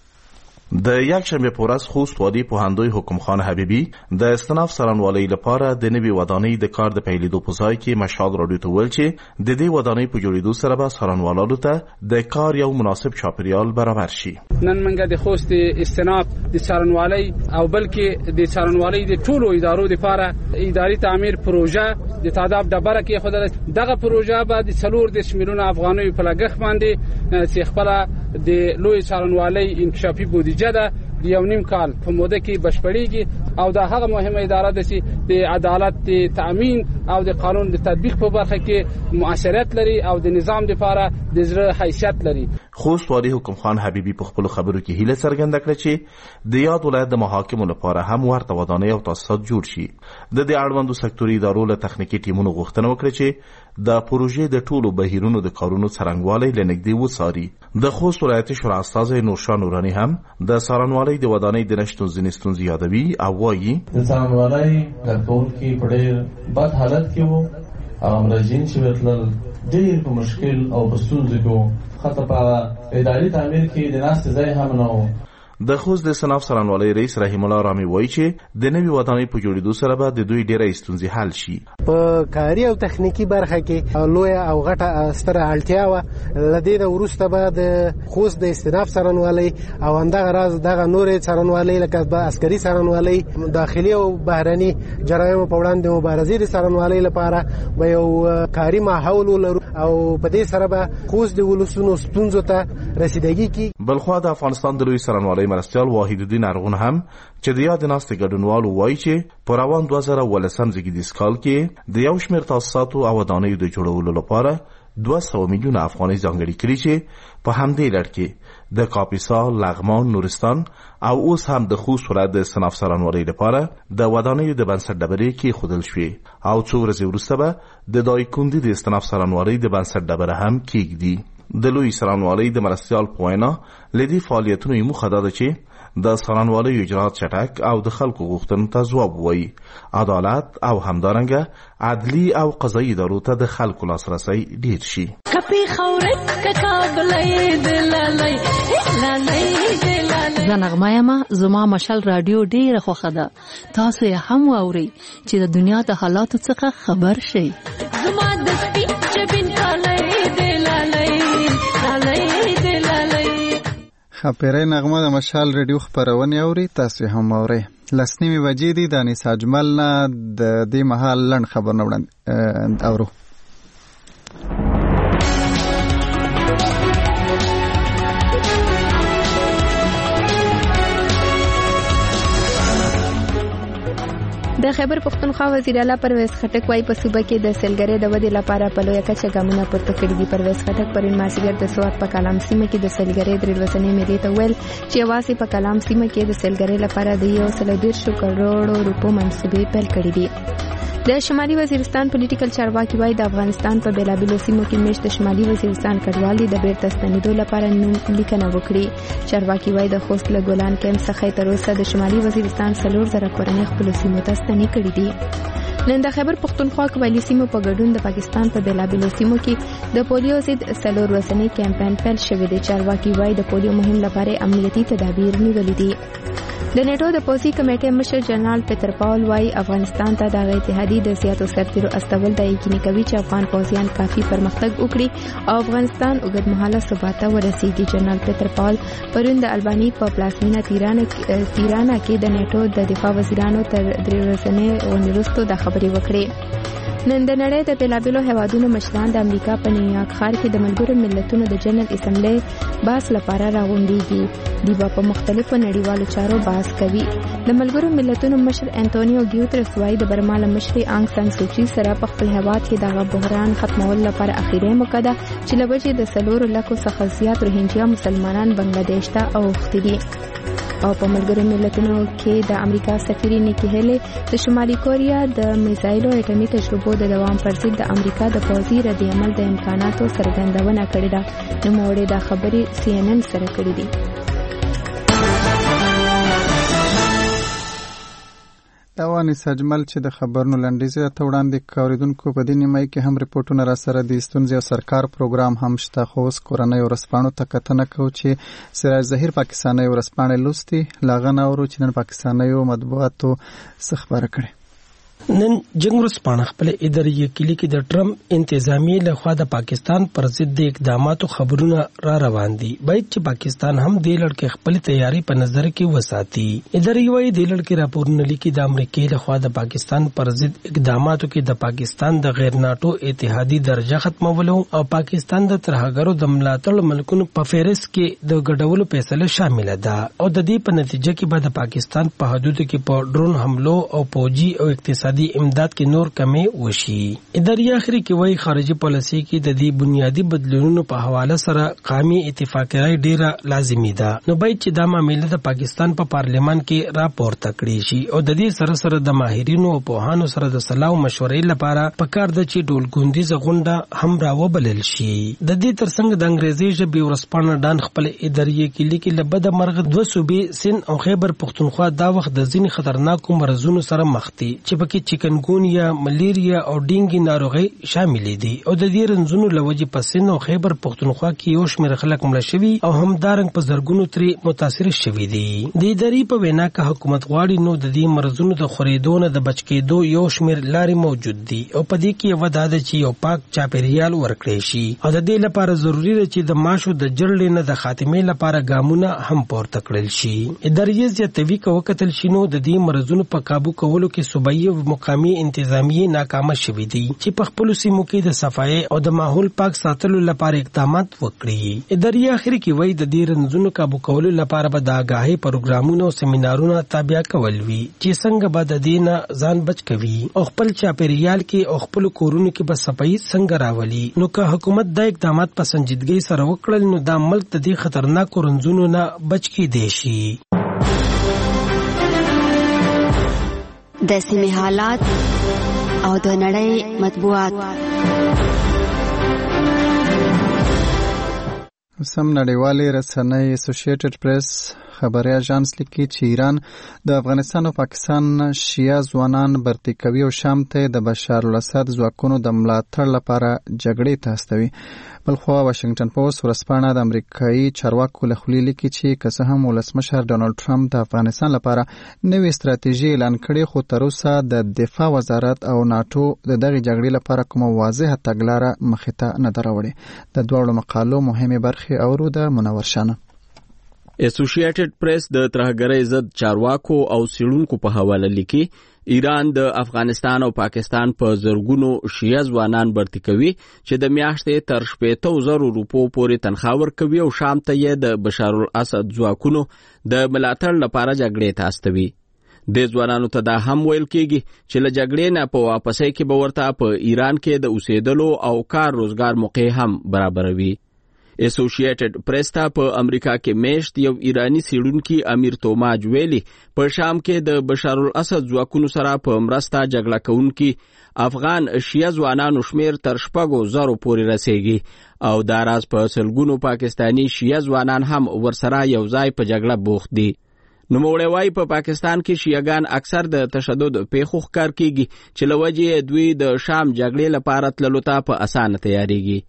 د یکشنبه په ورځ خوست وادي پوهندوی حکم خان حبیبی د استناف څارنوالۍ لپاره د نوې ودانۍ د کار د پیلېدو په ځای کې مشال رادیو ته ویل چې د دې ودانۍ په جوړېدو سره به څارنوالانو ته د کار یو مناسب چاپیریال برابر شي. نن موږ د خوست استناف د څارنوالۍ او بلکې د څارنوالۍ د ټولو ادارو لپاره اداري تعمیر پروژه د تعداد د برکه خود دغه پروژه به د 4 میلیون افغانیو په لګښت باندې چې خپل د لوی څارنوالۍ انکشافي بودیجه ده د 1.5 کال په موده کې بشپړېږي او دا هغه مهمه اداره ده چې د عدالت د تامین او د قانون د تطبیق په برخه کې مؤثریت لري او د نظام لپاره د زړه حیثیت لري. خوست وادي حکم خان حبیبی په خپل خبرو کې هیله څرګنده کړه چې د یاد ولایت د محاکمو لپاره هم ورته ودانۍ او تاسیسات جوړ شي. د دې اړوندو سکتوري ادارو له تخنیکی ټیمونو غوښتنه وکړه چې د پروژې د ټولو بهیرونو د کارونو څرنګوالی لنږدې وڅاري. د خوست ولایت شورا استازی نورشاه نورانی هم د څارنوالۍ د ودانۍ د نشتون ځینې ستونزې یادوي او وایي د څارنوالۍ کارکوونکي په ډېر بد حالت کې وو. هغه مراجعین چې ورتلل ډېر په مشکل او په ستونزو کې وو. حتی په اداري تعمیر کې د ناستې ځای هم نه و. د خوست د استناف څارنوالۍ رئیس رحیم الله رامي وایي چې د نوې ودانۍ په جوړېدو سره به د دوی ډېرې ستونزې حل شي. په کاري او تخنیکی برخه کې لوی او غټه ستره اړتیا و. لدې د وروسته به د خوست د استناف څارنوالۍ او همدغه راز دغه نورې څارنوالۍ لکه به عسکري څارنوالۍ، داخلي او بهرني جرایمو په وړاندې مبارزې د څارنوالۍ لپاره به یو کاري ماحول ولرو او په دې سره به خوست د ولسونو ستونزو ته رسیدګي کوي. بلخوا د افغانستان د لوی څارنوالۍ مرستیال واحد الدین ارغون هم چې د یاد ناستې ګډونوالو وایي چې په روان 2018 زیږدیز کال کې د یو شمېر تاسیساتو او ودانیو د جوړولو لپاره 200 میلیونه افغانۍ ځانګړي کړي چې په همدې لړ کې د کاپیسا، لغمان، نورستان او اوس هم د خوست ولایت د صنعت څارنوالۍ لپاره د ودانیو د بنسټ ډبرې کېښودل شوې او څو ورځې وروسته به د دایکنډي د صنعت څارنوالۍ د بنسټ ډبره هم کېږدي. د لوی څارنوالۍ د مرستیال په وینا له دې فعالیتونو یې موخه دا ده چې د څارنوالۍ اجرات چټک او د خلکو غوښتنو ته ځواب ووایي، عدالت او همدارنګه عدلي او قضایي ادارو ته د خلکو لاسرسی ډیر شي. زه نغمه یم، زما مشال رادیو ډیره خوښه ده. تاسو یې هم واورئ چې د دنیا د حالاتو څخه خبر شئ. زما د سپین جبین کالی دی لالی لالی دی لالی. خپېرې نغمه د مشال رادیو خپرونې اوري، تاسو هم اورئ. 9:30 بجې دي. د انیس اجمل نه د دې مهال لنډ خبرونه وړاندې اورو. د خیبر پختونخوا وزیر اعلی پرویز خټک وايي په صوبه کې د سیلګرۍ د ودې لپاره په لویه کچه ګامونه پورته کړي دي. پرویز خټک پرون مازدیګر د سوات په کلام سیمه کې د سیلګرۍ درې ورځنۍ میلې ته ویل چې یوازې په کلام سیمه کې د سیلګرۍ لپاره د 120 کروڑ روپو منصوبې پیل کړي دي. د شمالي وزیرستان پولیټیکل چارواکي وايي د افغانستان په بیلابیلو سیمو کې میشت د شمالي وزیرستان کډوالي د بیرته ستنېدو لپاره نوم لیکنه وکړي. چارواکي وايي د خوست له ګولان کیمپ څخه تر اوسه د شمالي وزیرستان 4,000 کورنۍ خپل سیمو ته ستنې کړي دي. نن د خیبر پختونخوا قبایلي سیمو په ګډون د پاکستان په بیلابیلو سیمو کې د پولیو ضد 4 ورځنی کمپاین پیل شوی دی. چارواکي وايي د پولیو مهم لپاره امنیتي تدابیر نیولې دي. د نیټو د پوځي کمیټې مشر جنرال پیټر پاول وايي افغانستان ته د اتحادیې د زیاتو سرتیرو استول د یقیني کوي چې افغان پوځیان کافي پرمختګ وکړي او افغانستان اوږدمهاله ثبات ته ورسیږي. جنرال پیټر پاول پرون د الباني په پلازمینه تیرانا کې د نیټو د دفاع وزیرانو تر 3 ورځې غونډې وروسته د خبرې وکړې. نن د نړۍ د بیلابیلو هیوادونو مشران د امریکا په نیویارک ښار کې د ملګرو ملتونو د جنرال اسمبلی باس لپاره راغونډېږي. دوی به په مختلفو نړیوالو چارو باس کوي. د ملګرو ملتونو مشر انټونیو ګیوترس وايي د برما له مشرې آنګ سان سوچي سره په خپل هیواد کې دغه بحران ختمولو لپاره اخیری موقع ده چې له وجې د 4 لکو څخه زیات روهینجیا مسلمانان بنگلاديش ته اوښتي دي. او په ملګرو ملتونو کې د امریکا سفیر نیکی هیلی د شمالي کوریا د میزایلو اټومي تجربو د دوام پر ضد د امریکا د پوځي ردعمل د امکاناتو څرګندونه کړې ده. نوموړې دا خبرې CNN سره کړې دي. دا واني سجمل چې د خبرونو لنډیزه ته وړاندې کوریدونکو په دې نیمه کې هم ریپورتونه را سره د ستونزې او سرکار پروګرام هم شته. خو اوس کورنۍ ورسپانو ته کتنه کوو چې سراج ظهیر پاکستاني ورسپانې لوستي لاغنه اورو چې نن پاکستاني مطبوعاتو څه خبره کړي. نن جنگ ورسپانه خپل اداري کلی کې د ټرمپ انتظامیه له خوا د پاکستان پر ضد د اقداماتو خبرونه را روان دي. باید چې پاکستان هم د لړ خپل تیاری په نظر کې وساتي. اداري وايي د لړ راپورونه لیکي د امریکای له خوا د پاکستان پر ضد اقداماتو کې د پاکستان د غیر ناتو اتحادي درجه ختمولو او پاکستان د ترهګرو د ملاتړ ملکونو په فهرست کې د ګډولو فیصله شامل ده او د دې په نتیجه کې به د پاکستان په حدودو کې په ډرون حملو او فوجي او اقتصادي امداد کې نور کمی وشي. اداري اخري کې وایي خارجي پالیسي کې د دې بنیادی بدلونونو په حواله سره قومي اتفاق راي ډیره لازمي ده. نو باید چې دا معاملې د پاکستان په پارلیمان کې راپورته کړي شي او د دې سره سره د ماهرینو او پوهانو سره د صلاح او مشورې لپاره پکار ده چې ډولګوندیزه غونډه هم راوبلل شي. د دې ترڅنګ د انګریزي ژبې ورسپانه ډان خپل اداري کې لیکي لبد مرغ 2 صوبې سند او خیبر پختونخوا دا وخت د ځینې خطرناکو مرزونو سره مخ دي چې پکې چکنګونیا، ملیریا او ډینګي ناروغي شامل دي او د دې رنځونو لوجې په سند او خیبر پختونخوا کې یو شمېر خلک مړه شوي او همدارنګ په زرګونو ترې متاثر شوي دي. د اداري په وینا کې حکومت غواړي نو د دې مرزونو د خورېدو نه د بچ کېدو یو شمېر لارې موجود دي او په دې کې یوه دا ده چې یو پاک چاپېریال ورکړی شي او د دې لپاره ضروري ده چې د ماشو د جړلې نه د خاتمې لپاره ګامونه هم پورته کړل شي. اداري زیاتوي که وکتل شي نو د دې مرزونو په قابو کولو کې صوبایي مقامی انتظامیه ناکامه شوي دي چې په خپل سیمو کې د صفای او د ماحول پاک ساتلو لپاره اقدامات وکړي. اداري اخر کې وایي د دې رنځونو کابو کولو لپاره به د آګاهي پروګرامونو او سیمینارونو تابع کول وي چې څنګه به د دې نه ځان بچ کوي او خپل چاپیریال کې او خپل کورونو کې به صفای څنګه راولي. نو که حکومت د اقدامات په سنجیدګۍ سره وکړل نو دا ملک د دې خطرناکو رنځونو نه بچ کېدی شي. د سیمې حالات او د نړۍ مطبوعات. سم نړیوالې رسنۍ اسوسییټډ پریس خبري اژانس لیکي چې ایران د افغانستان او پاکستان شیعه ځوانان برتی کوي او شام ته د بشار الاسد ځواکونو د ملاتړ لپاره جګړې ته هڅوي. بلخوا واشنگټن پوسټ ورځپاڼه د امریکایي چارواکو له خولې لیکي چې که څه هم ولسمشر ډونالډ ټرمپ د افغانستان لپاره نوې ستراتیژي اعلان کړې خو تر اوسه د دفاع وزارت او ناتو د دغې جګړې لپاره کومه واضحه تګلاره مخې ته نه ده راوړې. د دواړو مقالو مهمې برخې اورو د منور شانه. اسوسییټډ پریس د ترهګرۍ ضد چارواکو او څېړونکو په حواله لیکي ایران د افغانستان او پاکستان په زرګونو شیعه ځوانان برتی کوي چې د میاشتې تر 80,000 روپو پورې تنخواه ورکوي او شام ته یې د بشار الاسد ځواکونو د ملاتړ لپاره جګړې ته استوي. د ځوانانو ته دا هم ویل کېږي چې له جګړې نه په واپسۍ کې به ورته په ایران کې د اوسېدلو او کار روزګار موقع هم برابروي. اسوسییټډ پریس ته په امریکا کې میشت یو ایرانی څېړونکي امیر توماج ویلي په شام کې د بشار الاسد ځواکونو سره په مرسته جګړه کوونکي افغان شیعه ځوانانو شمیر تر 6,000 پورې رسیږي او دا راز په سلګونو پاکستانی شیعه ځوانان هم ورسره یو ځای په جګړه بوخت دي. نوموړی وايي په پاکستان کې شیعهګان اکثر د تشدد پیښو ښکار کیږي چې له وجې دوی د شام جګړې لپاره تللو ته په اسانه تیاریږي.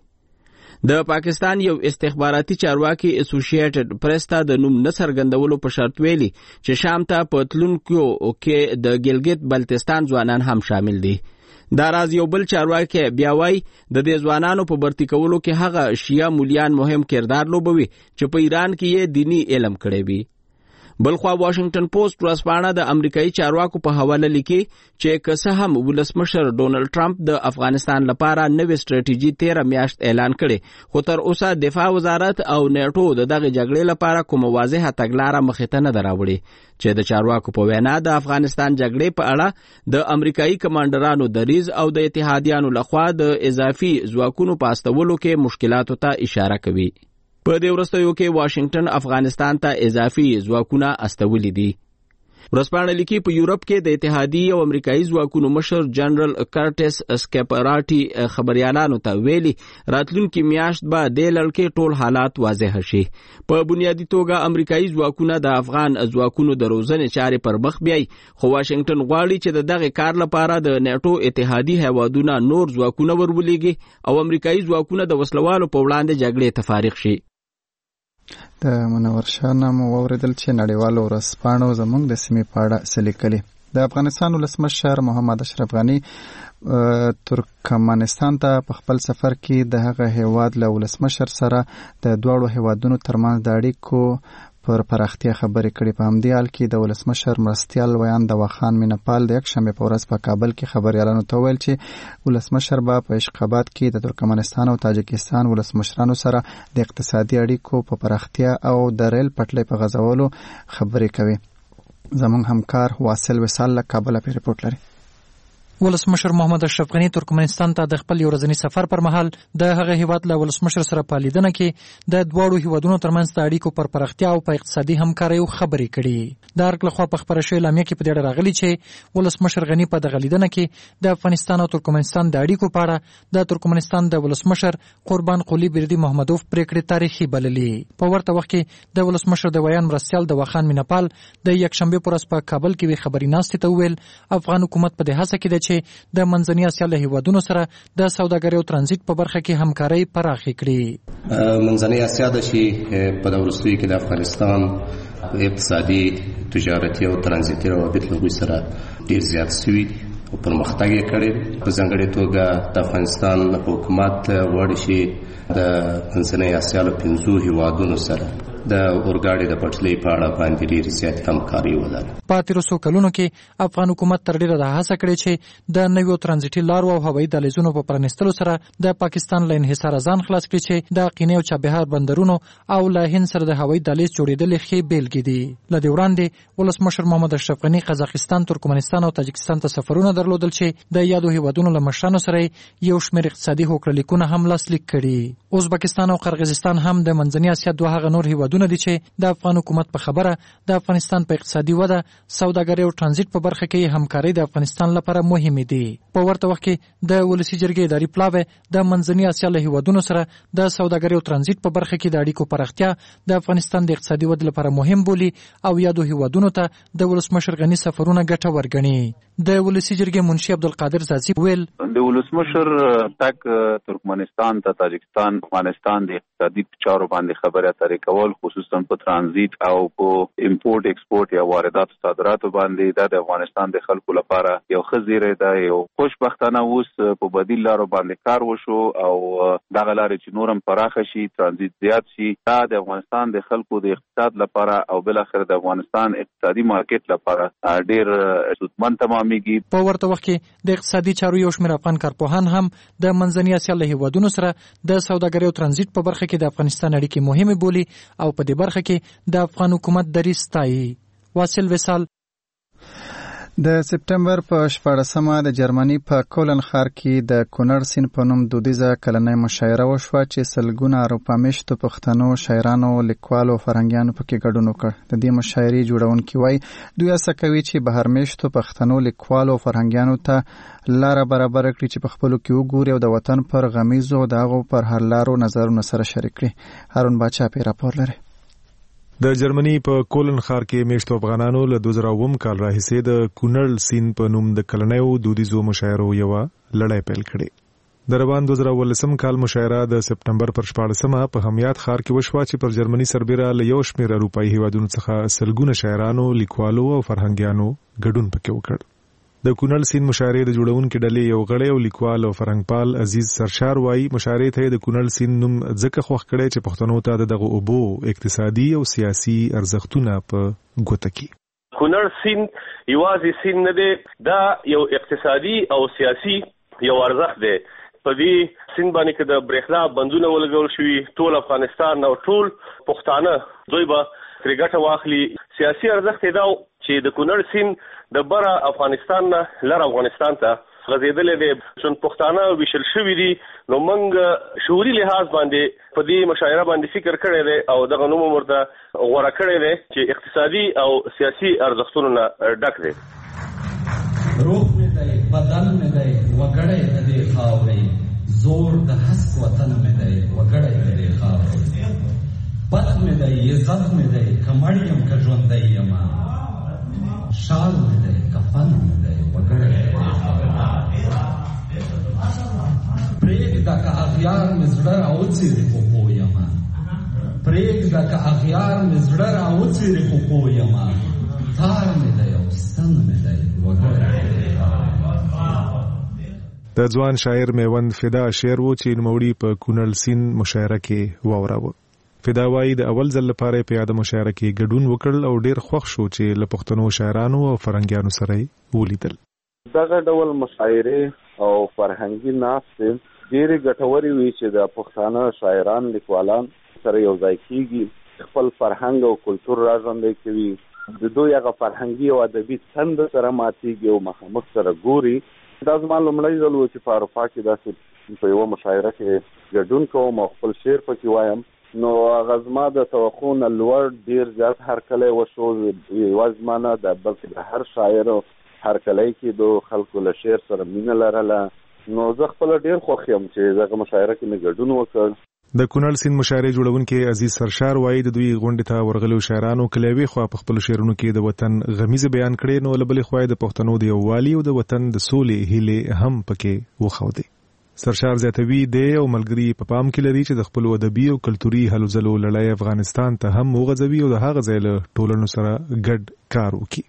د پاکستان یو استخباراتي چارواکي اسوسییټډ پریس ته د نوم نه څرګندولو په شرط ویلي چې شام ته په تلونکو کې د ګلګت بلتستان ځوانان هم شامل دي. دا راز یو بل چارواکي بیا وایي د دې ځوانانو په برتی کولو کې هغه شیعه مولیان مهم کردار لوبوي چې په ایران کې یې دینی علم کړی وي. بلخوا واشنگټن پوسټ ورځپاڼه د امریکایي چارواکو په حواله لیکي چې که څه هم ولسمشر ډونالډ ټرمپ د افغانستان لپاره نوې ستراتیژي 13 میاشت اعلان کړي خو تر اوسه دفاع وزارت او نیټو د دغه جګړې لپاره کومه واضحه تګلاره مخې ته نه ده راوړې چې د چارواکو په وینا د افغانستان جګړې په اړه د امریکایي کمانډرانو دریځ او د اتحادیانو لخوا د اضافي ځواکونو په استولو کې مشکلاتو ته اشاره کوي. په دې وروستیو کې واشنگټن افغانستان ته اضافي ځواکونه استولي دي. ورځپاڼه لیکي په یورپ کې د اتحادیې او امریکایي ځواکونو مشر جنرال کارټس اسکیپراټي خبريالانو ته ویلي راتلونکي میاشت به د لړکې ټول حالات واضح شي. په بنیادی توګه امریکایي ځواکونه د افغان ځواکونو د روزنې چارې پر مخ بیاي خو واشنگټن غواړي چې د دغه کار لپاره د نیټو اتحادي هیوادونه نور ځواکونه ورولېږي او امریکایي ځواکونه د وسلوالو په وړاندې جګړې ته فارغ شي. د منور شانه مو اوریدل چې نړیوالو ورځپاڼو زموږ د سیمې په اړه څه لیکلي. د افغانستان ولسمشر محمد اشرف غني ترکمنستان ته په خپل سفر کې د هغه هیواد له ولسمشر سره د دوړو هیوادونو ترمنځ د اړیکو پر پراختیا خبرې کړې. په همدې حال کې د ولسمشر مرستیال ویان دواخان مینپال د یکشنبه په ورځ په کابل کې خبريالانو ته ویل چې ولسمشر به په اشقاباد کې د ترکمنستان او تاجکستان ولسمشرانو سره د اقتصادي اړیکو په پراختیا او د ریل پټلۍ په غځولو خبرې کوي. زموږ همکار واصل وصال له کابل په ریپورت لري. ولسمشر محمد اشرف غني ترکمنستان ته د خپل یو ورځني سفر پر مهال د هغه هیواد له ولسمشر سره په لیدنه کې د دوړو هیوادونو ترمنځ د اړیکو پر پراختیا او په اقتصادي همکارۍ خبرې کړي. د ارګ لخوا په خبره شوې اعلامیه کې په دې اړه راغلي چې ولسمشر غني په دغه لیدنه کې د افغانستان او ترکمنستان د اړیکو په اړه د ترکمنستان د ولسمشر قربان قلی بردي محمدوف پریکړې تاریخي بللې. په ورته وخت کې د ولسمشر د ویان مرستیال دواخان مینپال د یکشنبه پر ورځ په کابل کې وی خبري ناستې ته ویل افغان حکومت په دې هڅه کې دی چې د منځنۍ اسیا له هیوادونو سره د سوداګرۍ او ترانزیت په برخه کې همکارۍ پراخې کړي. منځنۍ اسیا د شي په دورستوي کې د افغانستان اقتصادي تجارتي او ترانزیتي روابط له سره ډیر زیات شوي پرمختګ یې کړی په ځانګړې توګه د افغانستان حکومت غواړي چې د منځنۍ اسیا له 5 هیوادونو سره د اورګاډي د پټلۍ په اړه باندې ډېرې زیاتې همکاري ولري. په تېرو څو کلونو کې افغان حکومت تر ډېره دا هڅه کړې چې د نویو ترانزیټي لارو او هوایي دهلیزونو په پرانیستلو سره د پاکستان له انحصار ځان خلاص کړي چې د قینې او چابهار بندرونو او له هند سره د هوایي دهلیز جوړېدل ښې بیلګې دي. له دې وړاندې ولسمشر محمد اشرف غني قزاقستان، ترکمنستان او تاجکستان ته سفرونه درلودل چې د یادو هیوادونو له مشرانو سره یو شمېر اقتصادي هوکړلیکونه هم لاسلیک کړي. ازبکستان او قرغیزستان هم د منځنۍ اسیا دوه هغه نور هیوادونه دي چې د افغان حکومت په خبره د افغانستان په اقتصادي وده، سوداګرۍ او ترانزیت په برخه کې همکاري د افغانستان لپاره مهمه دي. په ورته وخت کې د ولسی جرګې اداري پلاوی د منځنۍ اسیا له هیوادونو سره د سوداګرۍ او ترانزیت په برخه کې د اړیکو پراختیا د افغانستان د اقتصادي ودې لپاره مهم بولي او یادو هیوادونو ته د ولسمشر غني سفرونه ګټور ګڼي. د ولسی جرګې منشي عبدالقادر زازي ویل د ولسمشر تک ترکمنستان ته تاجکستان افغانستان د اقتصادي چارو باندې خبرې اترې کول، خصوصا په ترانزیت او په امپورټ ایکسپورټ یا واردات او صادراتو باندې د افغانستان د خلکو لپاره یو ښه زیری ده. یو خوشبختانه اوس په بدیل لارو باندې کار وشو او دغه لارې چې نورم پراخه شي، ترانزیت زیات شي، دا د افغانستان د خلکو د اقتصاد لپاره او بل اخر د افغانستان اقتصادي مارکیټ لپاره ډېر سودمن تمامېږي. په ورته وخت کې د اقتصادي چارو یو شمېر افغان کارپوهان هم د منځنۍ اسیا له هیوادونو سره د سوداګرۍ او ترانزیت په برخه کې د افغانستان اړیکې مهمه بولي او په دې برخه کې د افغان حکومت دریځ ستایي. واصل وصال. د سپټمبر په 14مه د جرمني په کولن ښار کې د کونړ سیند په نوم دودیزه کلنۍ مشاعره وشوه چې سلګونه اروپا میشتو پښتنو شاعرانو، لیکوالو او فرهنګیانو پکې ګډون وکړ. د دې مشاعرې جوړونکي وایي دوی هڅه کوي چې بهر میشتو پښتنو، لیکوالو او فرهنګیانو ته لاره برابر کړي چې په خپلو کې وګوري او د وطن پر غمیزو او د هغو پر حل لارو نظرونه سره شریک کړي. هارون باچا پې راپور لري. د جرمني په کولن ښار کې میشتو افغانانو له 2009 کال راهیسې د کونړ سیند په نوم د کلنیو دودیزو مشاعرو یوه لړۍ پیل کړې. د روان 2019 کال مشاعره د سپټمبر پر 14مه په همیات ښار کې وشوه چې پر جرمني سربیره له یو شمېر اروپایي هیوادونو څخه سلګونه شاعرانو، لیکوالو او فرهنګیانو ګډون پکې وکړ. د کونړ سیند مشاعرې د جوړونکو ډلې یو غړی او لیکوال او فرهنګپال عزیز سرشار وایي مشاعرې ته د کونړ سیند نوم ځکه خوښ کړی چې پښتنو ته دغه اوبو اقتصادي او سیاسي ارزښتونه په ګوته کړي. کونړ سیند یوازې سیند نه دی، دا یو اقتصادي او سیاسي یو ارزښت دی. په دې سیند باندې کې د برېښنا بندونه ولګول شوي، ټول افغانستان او ټول پښتانه دوی به ترې ګټه واخلي. سیاسي ارزښت یې دا چې د کونړ سیند د بره افغانستان نه لر افغانستان ته غځېدلی دی، چون پښتانه ویشل شوي دي. نو موږ شعوري لحاظ باندې په دې مشاعره باندې فکر کړی دی او دغه نوم ورته غوره کړی دی چې اقتصادي او سیاسي ارزښتونو نه ډک دی. روح مې دی، بدن مې دی، وګړی د دې خاورې، زور د هسک وطن مې دی، وګړی د دې خاورې، بد مې دی، عزت مې دی، که مړ یم که ژوندی یم، شال مې دی، کفن مې دی، وګړی د دې خاورې، پرېږده که اغیار مې زړه راوڅېري خو پوه یم، پرېږده که اغیار مې زړه راوڅېري خو پوه یم، تار مې دی او ستن مې دی، وګړی د دې خاورې. د ځوان شاعر میوند فدا شعر و چې نوموړي په کونړ سیند مشاعره کې واوراوه. فدا وایي د اول ځل لپاره په یاده مشاعره کې ګډون وکړ او ډیر خوښ شو چې له پښتنو شاعرانو او فرهنګیانو سره ولیدل. دغه ډول مشاعرې او فرهنګي ناستې ډېرې ګټورې وي چې د پښتانه شاعران، لیکوالان سره یو ځای کېږي، خپل فرهنګ او کلتور راژوندی کوي، د دوی هغه فرهنګي او ادبي څند سره ماتېږي او مخامخ سره ګوري. دا زما لومړی ځل و چې په اروپا کې داسې په یوه مشاعره کې ګډون کوم او خپل شعر پکې وایم. نو هغه زما د توقع نه لوړ ډېر زیات هرکلی وشو. یوازې زما نه بلکې د هر شاعر هرکلی کې د خلکو له شعر سره مینه لرله. نو زه خپله ډېر خوښ یم چې دغه مشاعره کې مې ګډون وکړ. د کونړ سیند مشاعرې جوړونکي عزیز سرشار وایي د دوی غونډې ته ورغلو شاعرانو کله یوې خوا په خپلو شعرونو کې د وطن غمیزه بیان کړې، نو له بلې خوا د پښتنو د یووالي او د وطن د سولې هیلې هم پکې وښودې. سرشار زیاتوي دی او ملګري په پام کې لري چې د خپلو ادبي او کلتوري هلو ځلو لړۍ افغانستان ته هم وغځوي او د هغه ځای له ټولنو سره ګډ کار وکړي.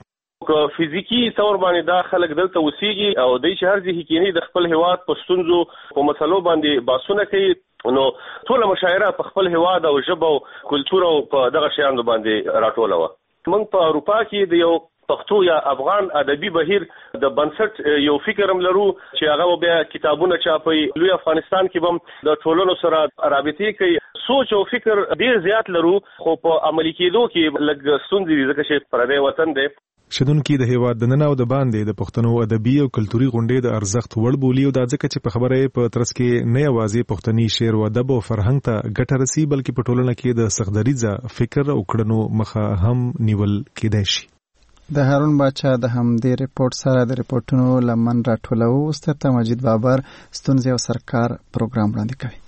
که فزیکی تور باندې دا خلک دلته اوسېږي او دوی چې هر ځای کې د خپل هیواد په ستونزو په مسلو باندې باسونه کوي نو ټول مشاعره په خپل هیواد او ژبه او کلچر او په دغه شیانو باندې راټوله و. موږ په اروپا کې د یو پښتو یا افغان ادبي بهیر د بنسټ یو فکر هم لرو چې هغه بیا کتابونه چاپي لوی افغانستان کې هم د ټولنو سره رابطې کوي. سوچ او فکر ډیر زیات لرو خو په عملي کېدو کې لږ ستونزې دي ځکه چې پردی وطن دی. شدونکو د هیواد د نن او د باندې د پښتنو ادبي او کلتوري غونډې د ارزښت وړ بولی او د ځکه چې په خبره په ترڅ کې نه یوازې پښتني شعر او ادب او فرهنګ ته ګټه رسي بلکې په ټولنه کې د سختدریزه فکر او کړنو مخه هم نیول کېدای شي. د هارون باچا د همدې ریپورت سره د ریپورتونو لمن راټولو استاد مجید بابر ستونزې او سرکار پروګرام وړاندې کوي.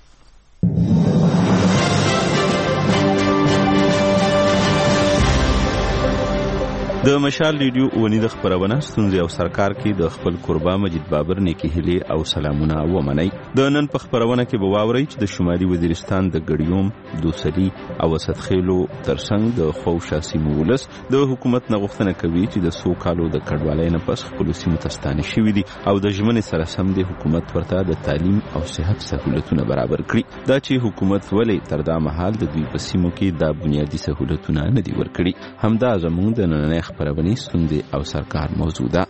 د مشال ریډیو اونی د خبرونه ستونزې او سرکار کې د خپل قربا مجید بابر نیکی هلي او سلامونه ومني. د نن په خبرونه کې به واوري چې د شمالي وزیرستان د ګډیوم دوسلی او وسطخیلو ترڅنګ د خوشا سیمو ولس د حکومت نغښتنه کوي چې د سو کالو د کډوالۍ نه پس خپل سیمو تستانه شوې دي او د ژمنې سره سم د حکومت ورته د تعلیم او صحت سہولتونه برابر کړي. دا چې حکومت ولې تر دا مهال د دوی په سیمو کې د بنیادی سہولتونه نه دي ورکړي. همدا زموږ د نننۍ خبرونې ستونزې او سرکار موضوع ده.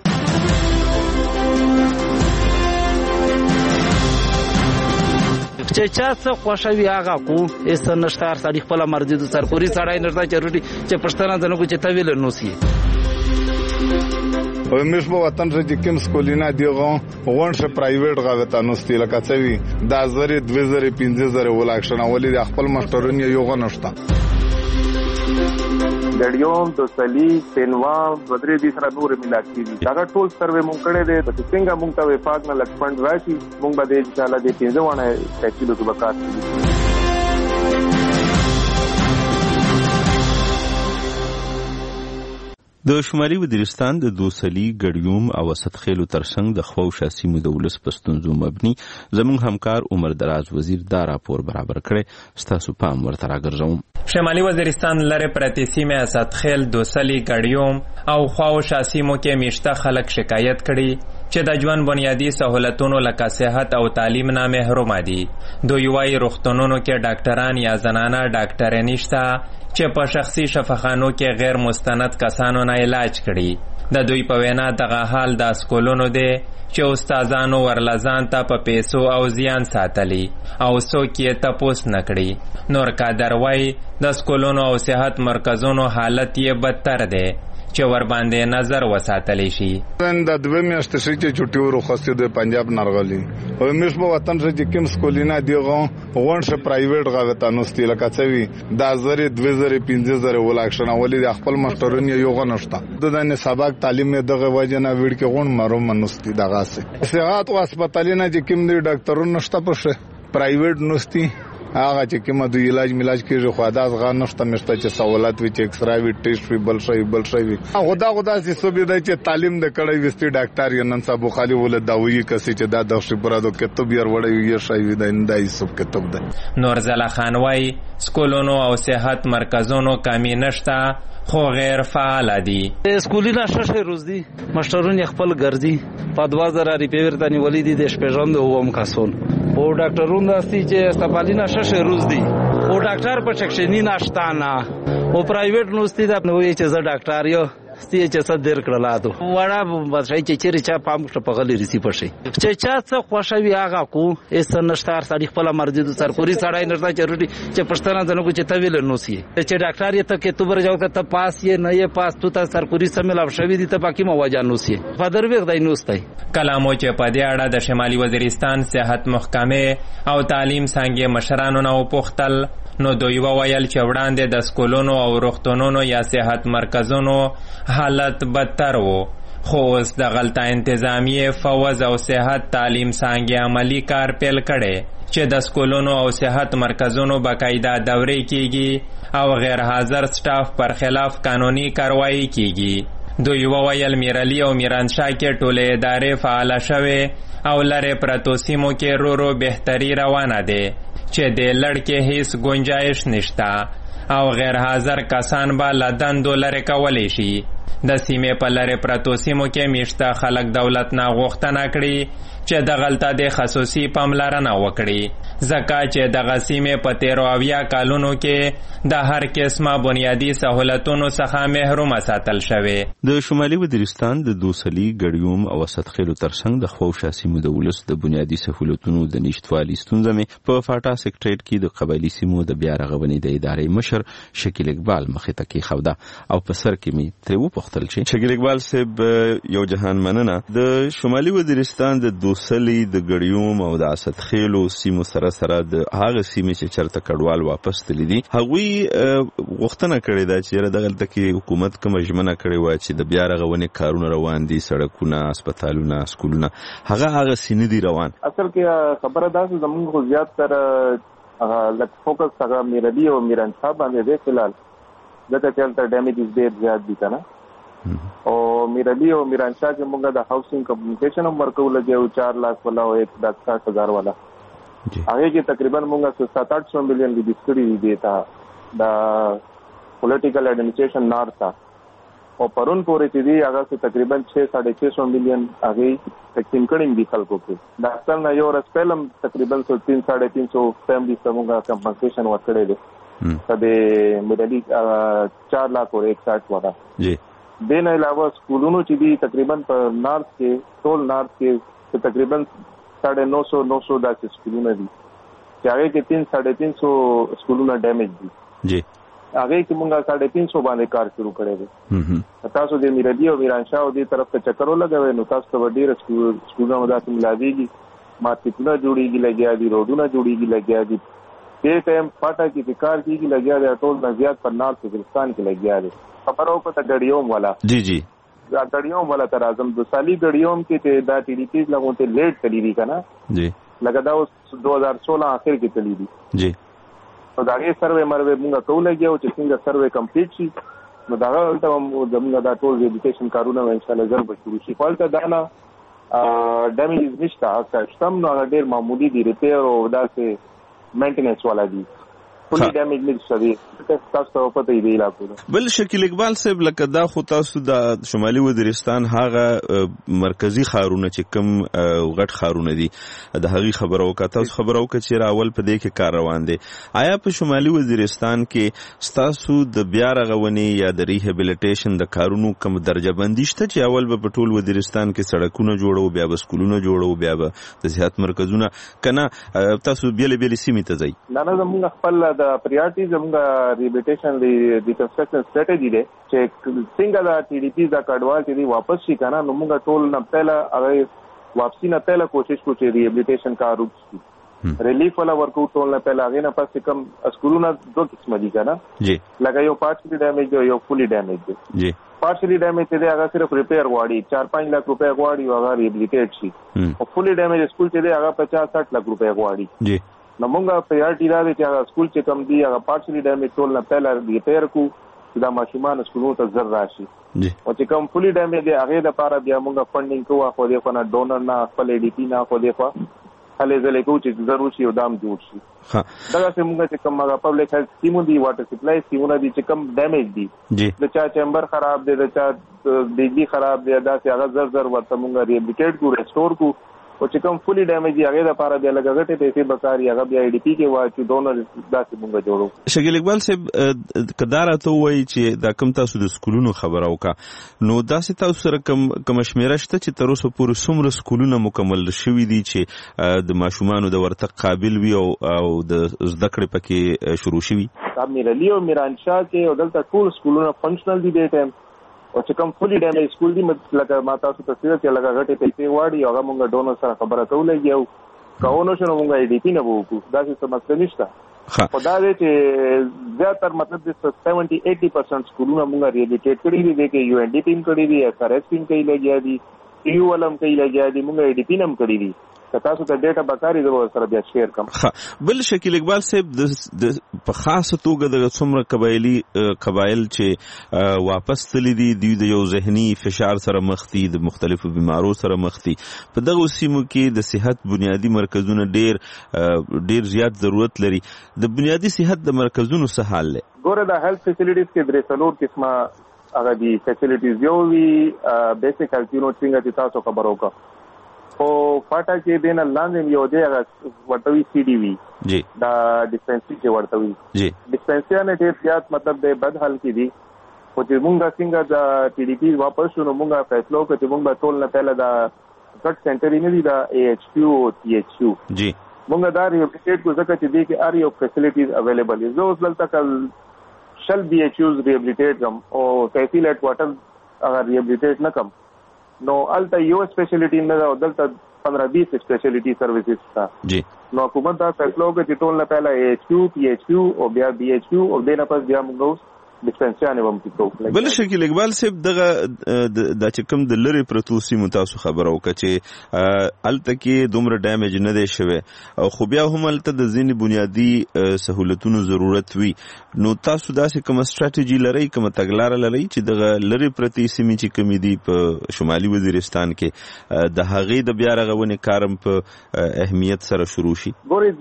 چې چا څه خوښوي هغه کو ایسه نشتار سړي خپل مرضی د سرکوري سړی نشته چې روټي چې پښتنه دنه کو چې تویل نو سي او مش په وطن چې کوم سکولینا دیغه غونډه پرایویټ غاوته نو ستیل کڅوي د 2000 2015 ولاکشن اولی د خپل ماسترونی یو غنښت ګډیوم دوسلی پنوا بدرې دي سره نور ملاقات دي دا ټول سروې مونږ کړې ده چې څنګه مونږ ته وفاق نه لکفند راشي مونږ به د انشاءالله د 15 ونه تکلیف وکړو. د شمالي وزیرستان د دوسلی ګډیوم او وسطخیلو ترڅنګ د خوشا سیمو د ولس پستونزو مبني زموږ همکار عمر دراز وزیر دا راپور برابر کړي. ستاسو پام ورته راګرځوم. شمالي وزیرستان لره پرتی سیمه وسطخیل دوسلی ګډیوم او خوشا سیمو کې میشته خلک شکایت کړي چې د ژوند بنیادی سہولتونو لکه صحت او تعلیم نه محروم دي. دوی وايي روغتونونو کې ډاکټران یا زنانه ډاکټر نشته چې په شخصي شفاخانو کې غیر مستند کسانو نه علاج کړي. د دوی په وینا دغه حال د اسکولونو دی چې استادانو ورلزان ته په پیسو او زیان ساتلی او څوک یې تپوس نه کړي. نور کادر وايي د اسکولونو او صحت مرکزونو حالت یې بدتر دی چې ور باندې نظر وساتلی شي. د دوه میاشتې چې چټي ورخصته د پنجاب نارغلي او مش په وطن چې کوم سکولینا دیغه غونډه پرایویټ غاوته نو ستیل کڅوي د 2000 2015 ولاکشن اولی د خپل ماسترونی یو غنښت د نه سبق تعلیم دغه وجنه وړ کې غون مروم منستي دغه سه صحت او هسپتالونه چې کوم دی ډاکټرونو نشته پښه پرایویټ نوستي هغه چې کومه د علاج کېږي خو دا ځغا نشته مشته چې سہولت وي چې ایکسرا وي ټیسټ وي بل شي خدا چې سوبې دی چې تعلیم د کړی وستي ډاکټر یې نن صاحب خالي ول داوی کسي چې دا د شپرادو کتب یې وړي یې شي وي د اندای سب کتب ده. نور زلا خان وايي سکولونو او صحت مرکزونو کمی نشته خو غیر فعال دي. سکولونه ششه روز دي مشترون خپل ګرځي په 2000 ریپیر ته نیولې دي د شپږم د اوم کسون او ډاکټرون داسي چې سپالینا ششه روز دي او ډاکټر په شکشنی ناشتانه او پرایویټ نوستي دا نو چې زه ډاکټر یو ستې چې څه در کړلاتو وړه بچای چې چیرې چا پام په غلي رسی پشي چې چا څه خوښوي هغه کو ایسه نشتار سړي خپل مرضی د سرکوري سړی نشته چې روټي چې پښتنه دنه کو چې تویل نو سي چې ډاکټر یې ته کې تو برجاو ته پاس یې نه یې پاس تو ته سرکوري سملا شوی دي ته باقي مواجه نو سي په درویغ دای نوستای. کلامو چې په دې اړه د شمالي وزیرستان صحت محکمه او تعلیم څنګه مشرانو نه وپوښتل نو دوی وویل چې وړاندې د سکولونو او روغتونونو یا صحت مرکزونو حالت بدتر وو خو اوس د غلطه انتظامیه فوز او صحت تعلیم څنګه عملی کار پیل کړي چې د سکولونو او صحت مرکزونو باقاعده دورې کیږي او غیر حاضر سټاف پر خلاف قانوني کاروایی کیږي. دوی وویل میرعلی او میرانشاه کې ټوله ادارې فعال شوه او لره پرتو سیمو کې رو بهتري روانه ده چې د لړکې هیڅ گنجائش نشتا. او غیر حاضر کسان به له دندو لرې کولی شي. د سیمې په لرې پرتو سیمو کې میشته خلک دولت نه غوښتنه کړي چې دغلته د خصوصي پاملرنه وکړي، ځکه چې دغه سیمې په 13 کالونو کې د هر قسمه بنیادي سهولتونو څخه محرومه ساتل شوې. د شمالي وزیرستان د دوسلي ګړیوم او اسدخیلو ترڅنګ د خواوشا سیمو د ولس د بنیادي سهولتونو د نشتوالي ستونزه مې په فاټا سیکټریټ کې د قبایلي سیمو د بیا رغونې د ادارې مشر شکیل اقبال مخې ته کېښوده او په سر کې مې ترې وپوښتل چې شکیل اقبال صاحب یو جهان مننه، د شمالي وزیرستان د دوسلي د ګړیوم او د اسدخیلو سیمو سره د هغه سیمې چې چرته کډوال واپس تللی دي هغوی غوښتنه کړې ده چې دغلته کې حکومت کومه ژمنه کړې وه چې د بیا رغونې کارونه روان دي، سړکونه، هسپتالونه، سکولونه، هغه سینې دي روان. اصل کې خبره دا چې زموږ خو زیات تر لږ فوکس هغه میربي او میرانشاه باندې دی فلحال، ځکه چې هلته ډیمیجز ډېر زیات دي که نه. او میربي او میرانشاه کې موږ د هاوسینګ کمیونیکیشن هم ورکو لګیا 4 लाख والا او 1,60,000 والا، هغه کې تقریبا موږ 700-800 مليون لیډ کړي دي ته د پولیټیکل ایڈمنسټریشن نارث او پرون پورې چې دی هغه تقریبا 6-650 مليون هغه تقسیم کړي دي خلکو کې. د اصل نه یو رسپلم تقریبا 300-350 فیملی سمونګه کمپنسیشن ورکړي دي د مدلي 4 लाख او 160 والا. جی دین علاوه سکولونو چې دی تقریبا په نارث کې ټول نارث کې تقریبا 950 داسې سکولونه دي چې هغه کې 300-350 سکولونه ډیمیج دي. جی هغه کې موږ 350 باندې کار شروع کړی دی. تاسو د میربي او میرانشاه او دې طرف ته چکر ولګوئ نو تاسو ته ډېر سکولونه داسې ملاویږي، مارکیټونه جوړیږي لګیا دي، روډونه جوړیږي لګیا دي. دې ټایم پاټا کې کار کیږي لګیا دی، ټول نه زیات پر نارث وزیرستان کې لګیا دی. خبرو په ګړیوم والا جی دا ګړیوم والا تر اعظم د سالي ګړیوم کې دا ټي ډي پی لغونته لیټ تللی دي کنه جی لکه دا 2016 اخر کې تللی دي. جی نو دا غي سروې مروي موږ کولګي او چې څنګه سروې کمپلیټ شي نو دا ته موږ دا ټول ایجوکیشن کارونه ان شاء الله ضرور شروع شي. فالټ دا نه ډیمیج نشته، سیستم نو ډېر معمولی دي، ریپیر او داسې مینټیننس والا دي، فلی ډیمیج نشته دي. تاسو په پته دی علاقو بل شکیل اقبال صاحب لکه دا خو تاسو د شمالي وزیرستان هغه مرکزی خارونه چې کم غټ خارونه دي د هغې خبره وکړه، تاسو خبره وکړه چې راول په دې کې کار روان دی. آیا په شمالي وزیرستان کې ستاسو د بیا رغونې یا د ریهیبلیټیشن د کارونو کوم درجه بندي شته چې اول به په ټول وزیرستان کې سړکونه جوړو، بیا به سکولونه جوړو، بیا به د صحت مرکزونه، کنه تاسو بیلې بیلې سیمې ته ځئ؟ نه زموږ خپل د پریارټي زموږ ریهیبلیټیشن دی کنسټرکشن سټریټجی دی چې څنګه دا ټي ډي پی دا کډوال چې دی واپس شي کنه نو موږ ټول نه پهله هغه واپسی نه پهله کوشش کوو چې ریهیبلیټیشن کار وکړي، ریلیف والا ورکو ټول نه پهله هغه نه پس کم سکولونه دوه قسم دي کنه جی لکه یو پارشلی ډیمیج او یو فلی ډیمیج دی. جی پارشلی ډیمیج دی هغه صرف ریپیر غواړي 4-5 लाख روپے غواړي او هغه ریهیبلیټیټ شي، او فلی ډیمیج سکول چې دی هغه 50-60 लाख روپے غواړي. جی نو موږ پریارټي دا دی چې هغه سکول چې کم دی هغه پارشلی ډیمیج ټول نه پهله ریپیر کو چې دا ماشومان سکولونو ته زر راشي، او چې کم فلی ډیمیج دی هغه د لپاره بیا موږ فنډینګ کوو، خو دې خو نه ډونر نه خپل ای ډي پی نه خو دې خو هلې ځلې کوو چې ضرور شي او دام جوړ شي. دغه چې موږ چې کوم هغه پبلک هیلث سکیمونه دي، واټر سپلای سکیمونه دي چې کم ډیمیج دي، د چا چیمبر خراب دی، د چا بجلی خراب دی، دا چې هغه زر ورته موږ ریهیبلیټیټ کو، ریسټور کو، او چې کوم فلی ډیمیج دی هغه د لپاره بیا لږ غټې پیسې بکاري، هغه بیا ای ډي پی کې واچو ډونر داسې موږ جوړو. شکیل اقبال صاحب کدا راته وایي چې دا کوم تاسو د سکولونو خبره وکړه نو داسې تاسو سره کوم شمیره شته چې تر اوسه پورې څومره سکولونه مکمل شوي دي چې د ماشومانو د ورتګ قابل وي او د زده کړې پکې شروع شوي؟ میرعلي او میرانشاه کې او دلته ټول سکولونه فنکشنل دي دې ټایم، او چې کوم فلی ډیمیج سکول دی لکه ما تاسو ته څه چې لکه غټې پیسې واړي هغه موږ ډونر سره خبره کولای او کاونو شنو موږ ای ډي پی نه وکړو، دا څه مسله نشته. خو دا دی چې زیاتره مطلب د 70-80% سکولونه موږ ریهیبلیټیټ کړي دي، کې یو ان ډي پی کړي دي، اس ار ایس پی کوي لګیا دي، یو ولم کوي لګیا دي، موږ ای ډي پی نم کړي دي. تاسو ته ډیټا بکاري ضرور سره بیا شیر کوم. بل شکیل اقبال صاحب د په خاصه توګه د څومره قبایل چې واپس تللی دي د یو ذهني فشار سره مخ دي، د مختلفو بیمارو سره مخ دي، په دغه سیمو کې د صحت بنیادی مرکزونه ډیر زیات ضرورت لري. د بنیادی صحت د مرکزونو څه حال دی؟ ګوره د هیلث فیسیلیټیز کې درې څلور قسمه هغه دي فیسیلیټیز. یو وی بیسیک هیلث یو څنګه چې تاسو خبرو کا او فاټا کې دین لاندې یو دی هغه ورتوي سی ډي وی جی دا ډیسپنسری چې ورتوي جی ډیسپنسری نه ډیر زیات مطلب د بد حال کې دي. او چې مونږه څنګه د ټي ډي پی واپس شو نو مونږه فیصلو کړ چې مونږ به ټول نه پهله دا کټ سنټر نه دی دا اي ایچ کیو او ټي ایچ کیو جی مونږه دا ریهابلیټیټ کو ځکه چې دې کې ار یو فیسیلیټیز اویلیبل دي. زه اوس دلته کل شل بي ایچ یوز ریهابلیټیټ کوم او تحصیل هډ کوارټر اگر ریهابلیټیټ نه کوم نو الته یو سپیشلیټی نه او دلته 15-20 سپیشلیټی سرویسز تا جی نو حکومت دا فیصلو کې چې ټول نه پهلا اي ایچ کیو پی ایچ کیو او بیا بي ایچ کیو او دینه پس بیا موږ ډیسپنسری هم کوو. بل شکیل اقبال صاحب دغه د چې کوم د لری پروتو سیمو تاسو خبرو وکړه چې الته کې دومره ډیمیج نه دی شوی او خو بیا هم الته د ځینې بنیادی سہولتونو ضرورت وي، نو تاسو داسې کوم ستراتیژي لرئ، کوم تګلاره لرئ چې دغه لری پرتی سیمې چې کومې دي په شمالي وزیرستان کې د هغې د بیا رغونې کارم په اهمیت سره شروع شي؟ ګورئ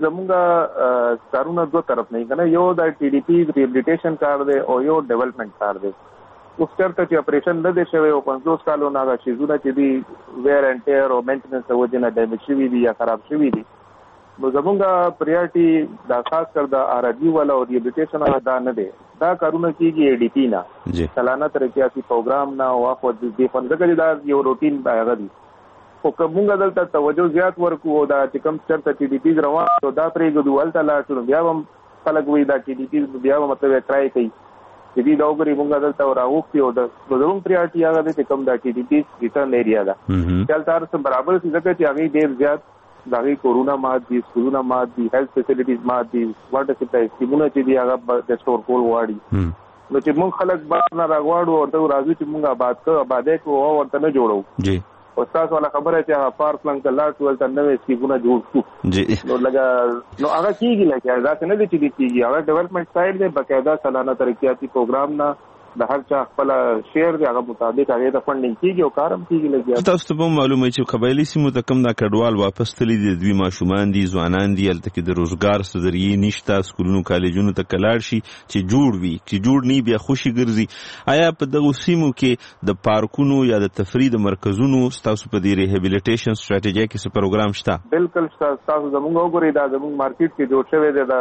زمونږ کارونه دوه طرف نه کنه، یو د ټي ډي پی ریهابلیټیشن کار دی او ډیولپمنٹ کار دی. اوس چرته چې اپریشن نه دی شوی او 50 کالو نه هغه شیزونه چې دی ویر اینڈ ټیر او مینټیننس او جنا ډیمیج شوی دی یا خراب شوی دی، نو زمونږه پریارټي دا خاص کر د ار ډي والا او ریهابلیټیشن هغه دا نه دی. دا کارونه کیږي اي ډي پی نه سالانه ترقیاتی پروګرام نه او اخو د دې فندګری دا یو روټین هغه دی. او کومه دلته توجه زیات ورکو او دا چې کوم چرته ټي ډي پی روان او دا پرېګو ولته لا شنو بیا هم خلک وی دا ټي ډي پی بیا مطلب ټرای کوي چې دې دا وګوري مونږ دلته راوځي او د زموږ پریارټي هغه د کوم د ټي ډي پی ریټرن ایریا دا چلتار سره برابر څه چې هغه ډیر زیات دغه کورونا مات دي، سکولونه مات دي، هیلث فیسیلیټیز مات دي، واټر سپلای سیمونه چې دی هغه د سٹور کول واړي. نو چې مونږ خلک بار نه راغواړو او ته راځي چې مونږ آباد کو آبادې کو او ورته نه جوړو جی او تاسو ولا خبره چې پارک لنګ ته لاټ ولته نوې سیمونه جوړ شو جی نو لګا نو هغه کیږي لکه دا څنګه دي چې کیږي هغه ډیولپمنٹ سایډ دی باقاعده سالانه ترقیاتی پروګرام نه د هر چا خپل شیر دی هغه مطابق هغه د فندینګ کیږي او کارم کیږي لګي. تاسو ته معلومه چې قبایلی سیمو ته کم دا کډوال واپس تللی دي، دوی ماشومان دي، ځوانان دي، الته کې د روزګار ذریعہ نشته، سکولونو کالجونو ته کلاړ شي چې جوړ وي، چې جوړ نه بیا خوشي ګرځي. آیا په دغه سیمو کې د پارکونو یا د تفریح مرکزونو تاسو په دې ریهابلیټیشن سټریټیجی کې څه پروګرام شته؟ بالکل تاسو زموږ وګورئ دا زموږ مارکیټ کې جوړ شوی دی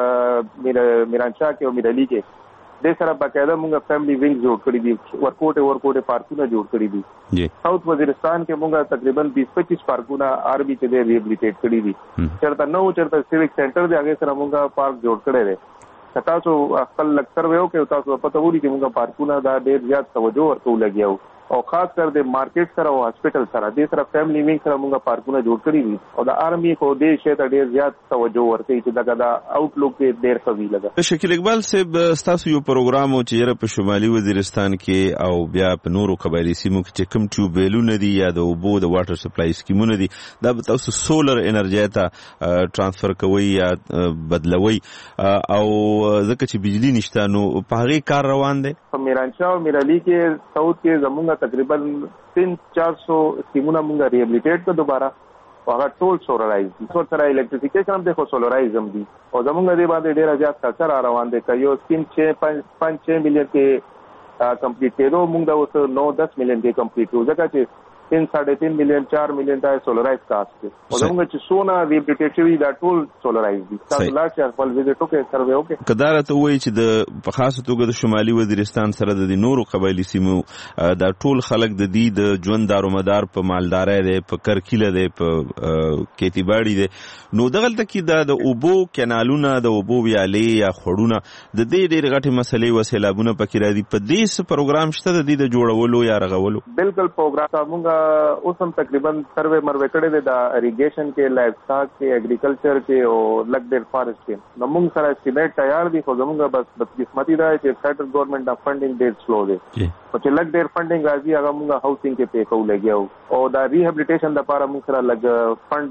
د میرانشاه کې او میرعلی کې د سره باقاعده موږ فیملی وینګ جوړ کړی دي، ورکوټه پارکونه جوړ کړی دي. ساوث وزیرستان کې موږ تقریبا 20-25 پارکونه آر بي کې ریهابلیټیټ کړی دي. چرته سیویک سنټر دی هغه سره موږ پارک جوړ کړی دی. تاسو خپل لکثر ویو کې تاسو پته وری چې موږ پارکونه دا ډیر زیات توجه ورکو لګیاو او خاص کر د مارکیټ سره او هاسپټل سره د سره فیملی وینګ سره موږ پارکونه جوړ کړی دي او د آرمي کو د شته ډیر زیات توجه ورکوي چې دا آوټ لوک ډیر قوي لګا. شکیل اقبال صاحب تاسو یو پروګرام او چې په شمالي وزیرستان کې او بیا په نورو قبایلی سیمو کې چې کوم ټیوبیلونه دي یا د اوبو د واټر سپلای سکیمونه دي دا به تاسو سولر انرژي ته ترانسفر کوي یا بدلوي او ځکه چې بجلی نشته نو په هغه کار روان دي. په میرانشاه او میرعلی کې ساوث کې زموږ تقریبا 300-400 سیمونه مونږه ریهابلیټیټ کړو دوباره هغه ټول سولرایز دي. څو سره الکتریفیکیشن هم د خو سولرایز هم دي او زموږ د باندې ډیر زیات خطر روان دي. یو سکیم 5-6 میلیون کې کمپلیټ کېدو مونږ د اوس 9-10 میلیون کې کمپلیټ وو ځکه چې 3-3.5 میلیون 4 میلیون دا سولرایز کاسټ دی او زموږ چې سونا ریهابلیټیټ شوی دا ټول سولرایز دي. تاسو لا چې خپل ویزټ وکړئ سروې وکړئ. کدارته وایي چې د په خاصه توګه د شمالي وزیرستان سره د نورو قبایلی سیمو دا ټول خلک د دې د ژوند دارومدار په مالدارۍ دی، په کرکیله دی، په کېتی باړي دی، نو دغلته کې د اوبو کینالونه د اوبو ویالې یا خړونه د دې ډېر غټي مسلې و سیلابونه پکې راځي. په دې پروګرام شته د دې د جوړولو یا رغولو؟ بالکل پروګرام موږ اوس هم تقریبا سروے مروے کړی دی د اریګیشن کې، لایف سټاک کې، اګریکلچر کې او لګ ډیر فارسټ کې. نو موږ سره اسټیمیټ تیار دي خو زموږ بس بدقسمتي ده چې فیډرل ګورنمنٹ د فنډینګ ډیر سلو دی او چې لګ ډیر فنډینګ راځي هغه موږ هاوسینګ کې پې کوو لګیاو او دا ریهابلیټیشن لپاره موږ سره لګ فند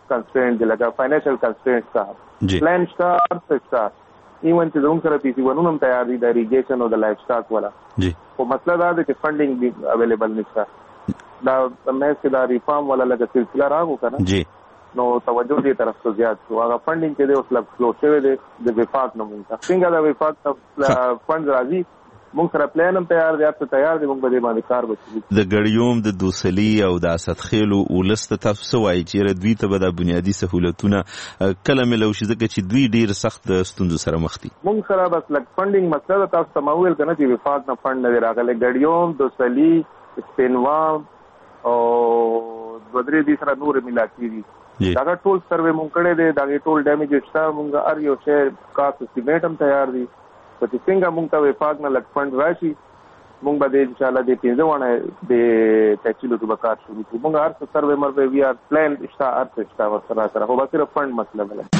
کنسټرینټ دی لکه فاینانشل کنسټرینټ کا پلان شتا ارڅ ایون چې زموږ سره پیسې ونونم تیار دي د اریګیشن او د لایف سټاک والا خو مسله دا ده چې فنډینګ به اویلیبل نشته دا مېس کې دا ریفارم والا لکه سلسله راغو کنه نو توجه دې طرف ته زیات شو هغه فنډینګ چې د اوس لږ فلو شوی دی د وفاق نه مونږ څنګه د وفاق فند راځي مونږ سره پلان هم تیار دی تاسو تیار دی مونږ به دې باندې کار وکړو د ګړیوم د دوسلی او د اسدخیلو ولست تاسو وایي چې دوی ته به د بنیادی سہولتونه کله ملو شي ځکه چې دوی ډیر سخت ستوندو سره مخ دي مونږ سره بس لک فنډینګ مسله تاسو تمویل کنه چې وفاق نه فند نه راغله ګړیوم دوسلی سپینوا او بدري دي سره نور ملاقات دي دا ټول سروې مونږ کړه دي دا ټول ډیمیج شته مونږ ار یو شی کاست اسټیمیټ هم تیار دي په څنګه مونږ ته وفاق نه لک فند راشي مونږ به ان شاء الله د پیځونه د تچلو د وکړ شروع کوو مونږ هر څه سروې مروي وی ار پلان شته هر څه شته ورسره سره هو صرف فند مطلب دی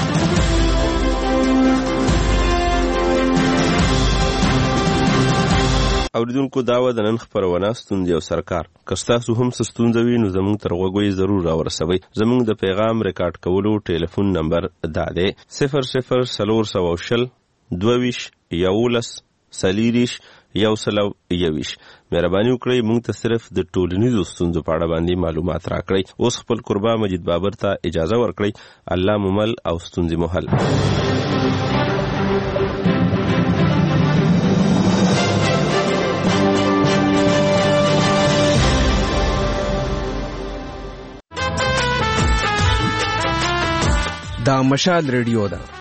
اوریدونکو داوا د نن خبرونه ستوندې او سرکار کستاسو هم ستوندوي نو زموږ تر وګوي ضرور راورسوي زموږ د پیغام ریکارډ کولو ټلیفون نمبر دا دی 00 22 11 سلیریش یو سلو یویش مهرباني وکړئ موږ ته صرف د ټولنیزو ستونزو په اړه باندې معلومات راکړئ اوس خپل قربا مجید بابر ته اجازه ورکړئ الله ممل او ستونزې محل دا مشال ریډیو ده